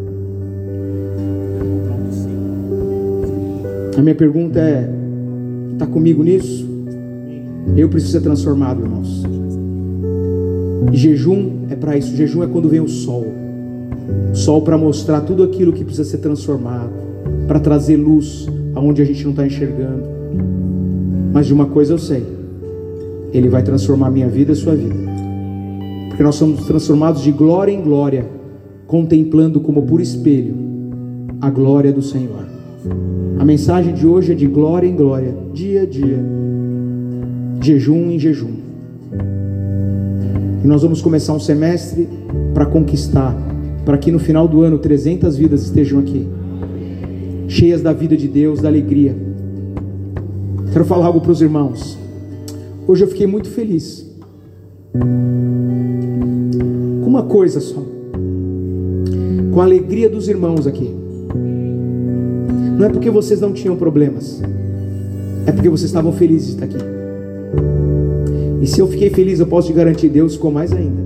A minha pergunta é: está comigo nisso? Eu preciso ser transformado, irmãos. E jejum é para isso. Jejum é quando vem o sol. O sol para mostrar tudo aquilo que precisa ser transformado, para trazer luz aonde a gente não está enxergando. Mas de uma coisa eu sei: Ele vai transformar a minha vida e a sua vida, porque nós somos transformados de glória em glória, contemplando como por espelho a glória do Senhor. A mensagem de hoje é de glória em glória, dia a dia, jejum em jejum. E nós vamos começar um semestre para conquistar, para que no final do ano trezentas vidas estejam aqui, cheias da vida de Deus, da alegria. Quero falar algo para os irmãos. Hoje eu fiquei muito feliz com uma coisa só, com a alegria dos irmãos aqui. Não é porque vocês não tinham problemas, é porque vocês estavam felizes de estar aqui. E se eu fiquei feliz, eu posso te garantir: Deus ficou mais ainda.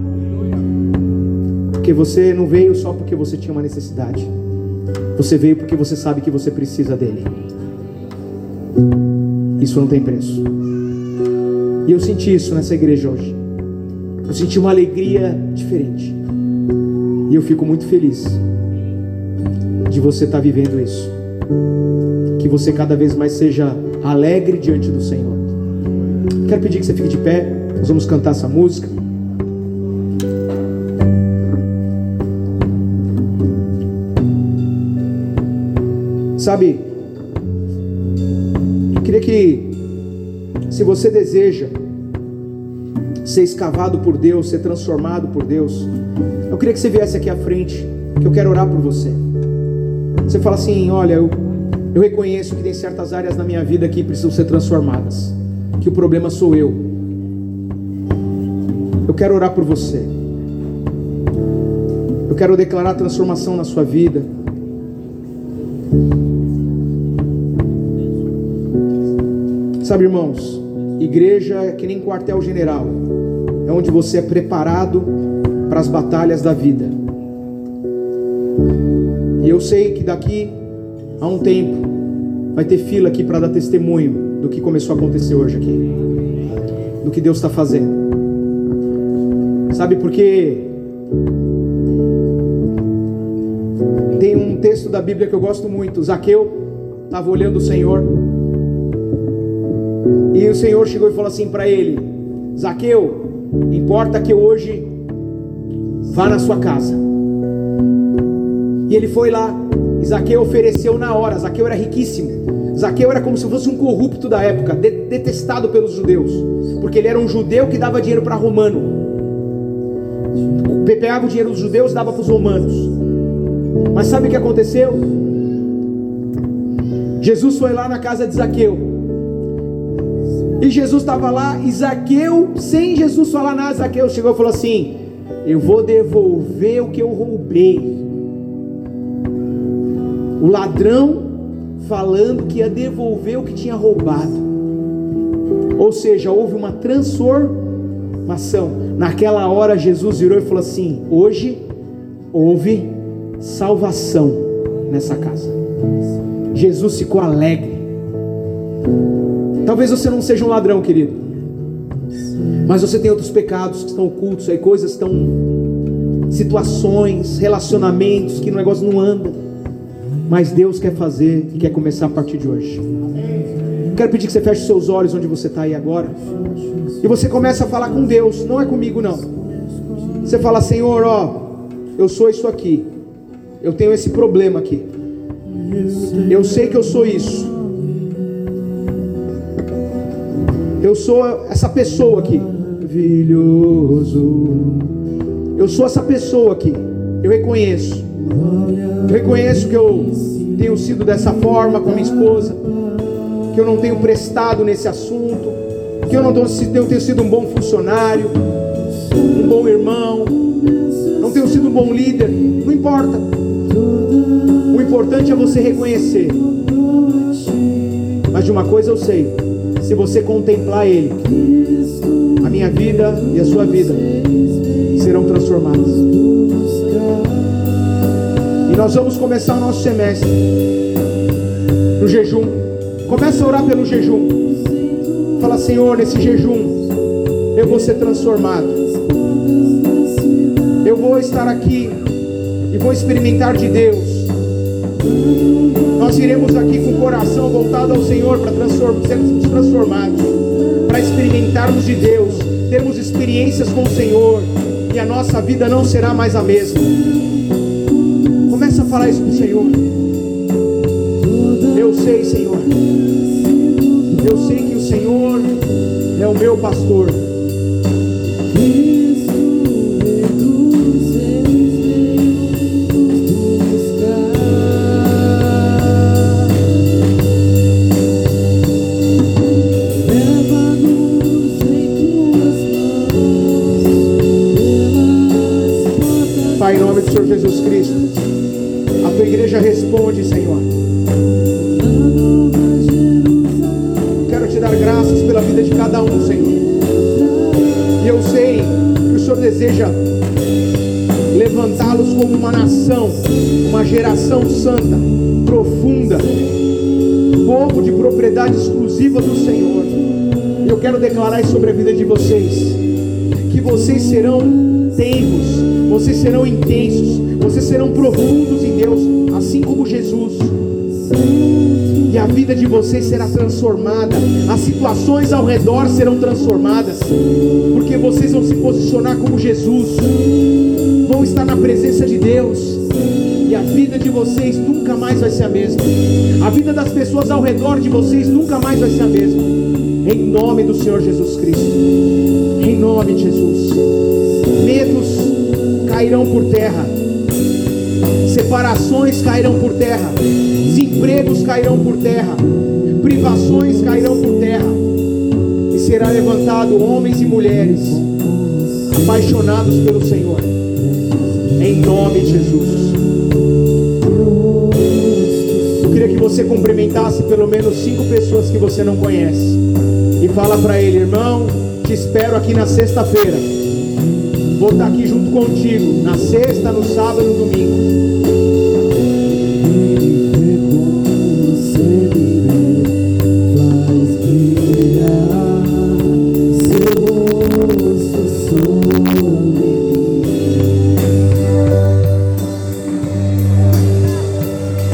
Porque você não veio só porque você tinha uma necessidade, você veio porque você sabe que você precisa dele. Isso não tem preço. E eu senti isso nessa igreja hoje. Eu senti uma alegria diferente, e eu fico muito feliz de você estar vivendo isso. Que você cada vez mais seja alegre diante do Senhor. Quero pedir que você fique de pé. Nós vamos cantar essa música. Sabe, eu queria que, se você deseja ser escavado por Deus, ser transformado por Deus, eu queria que você viesse aqui à frente, que eu quero orar por você. Você fala assim: olha, eu, eu reconheço que tem certas áreas na minha vida que precisam ser transformadas, que o problema sou eu. Eu quero orar por você. Eu quero declarar transformação na sua vida. Sabe, irmãos, igreja é que nem quartel-general, é onde você é preparado para as batalhas da vida. E eu sei que daqui a um tempo vai ter fila aqui para dar testemunho do que começou a acontecer hoje aqui, do que Deus está fazendo. Sabe, porque tem um texto da Bíblia que eu gosto muito. Zaqueu estava olhando o Senhor, e o Senhor chegou e falou assim para ele: Zaqueu, importa que eu hoje vá na sua casa. E ele foi lá, e Zaqueu ofereceu na hora. Zaqueu era riquíssimo. Zaqueu era como se fosse um corrupto da época, de, detestado pelos judeus, porque ele era um judeu que dava dinheiro para romano. Pegava o dinheiro dos judeus e dava para os romanos. Mas sabe o que aconteceu? Jesus foi lá na casa de Zaqueu, e Jesus estava lá, e Zaqueu, sem Jesus falar nada, Zaqueu chegou e falou assim: eu vou devolver o que eu roubei. O ladrão falando que ia devolver o que tinha roubado. Ou seja, houve uma transformação. Naquela hora Jesus virou e falou assim: hoje houve salvação nessa casa. Jesus ficou alegre. Talvez você não seja um ladrão, querido, mas você tem outros pecados que estão ocultos aí, coisas que estão, situações, relacionamentos que o negócio não anda, mas Deus quer fazer e quer começar a partir de hoje. Quero pedir que você feche seus olhos onde você está aí agora, e você começa a falar com Deus. Não é comigo não. Você fala: Senhor, ó, eu sou isso aqui, eu tenho esse problema aqui, eu sei que eu sou isso, eu sou essa pessoa aqui, maravilhoso, eu sou essa pessoa aqui, eu reconheço, eu reconheço que eu tenho sido dessa forma com a minha esposa, que eu não tenho prestado nesse assunto, que eu não tenho, tenho sido um bom funcionário, um bom irmão, não tenho sido um bom líder. Não importa, o importante é você reconhecer. Mas de uma coisa eu sei: se você contemplar Ele, a minha vida e a sua vida serão transformadas. E nós vamos começar o nosso semestre no jejum. Começa a orar pelo jejum. Fala: Senhor, nesse jejum eu vou ser transformado, eu vou estar aqui e vou experimentar de Deus. Nós iremos aqui com o coração voltado ao Senhor para transform- sermos transformados, para experimentarmos de Deus, termos experiências com o Senhor, e a nossa vida não será mais a mesma. Começa a falar isso para o Senhor. Eu sei, Senhor, eu sei que o Senhor é o meu pastor. Pai, em nome do Senhor Jesus Cristo, a tua igreja responde, Senhor. Quero te dar graças pela vida de cada um, Senhor. E eu sei que o Senhor deseja levantá-los como uma nação, uma geração santa, profunda, povo de propriedade exclusiva do Senhor. E eu quero declarar isso sobre a vida de vocês, que vocês serão teimos, vocês serão intensos, vocês serão profundos em Deus, assim como Jesus. E a vida de vocês será transformada, as situações ao redor serão transformadas, porque vocês vão se posicionar como Jesus, vão estar na presença de Deus, e a vida de vocês nunca mais vai ser a mesma. A vida das pessoas ao redor de vocês nunca mais vai ser a mesma. Em nome do Senhor Jesus Cristo, em nome de Jesus. Medos cairão por terra, separações cairão por terra, desempregos cairão por terra, privações cairão por terra, e será levantado homens e mulheres apaixonados pelo Senhor, em nome de Jesus. Eu queria que você cumprimentasse pelo menos cinco pessoas que você não conhece e fala para ele: irmão, te espero aqui na sexta-feira. Vou estar aqui junto contigo na sexta, no sábado e no domingo.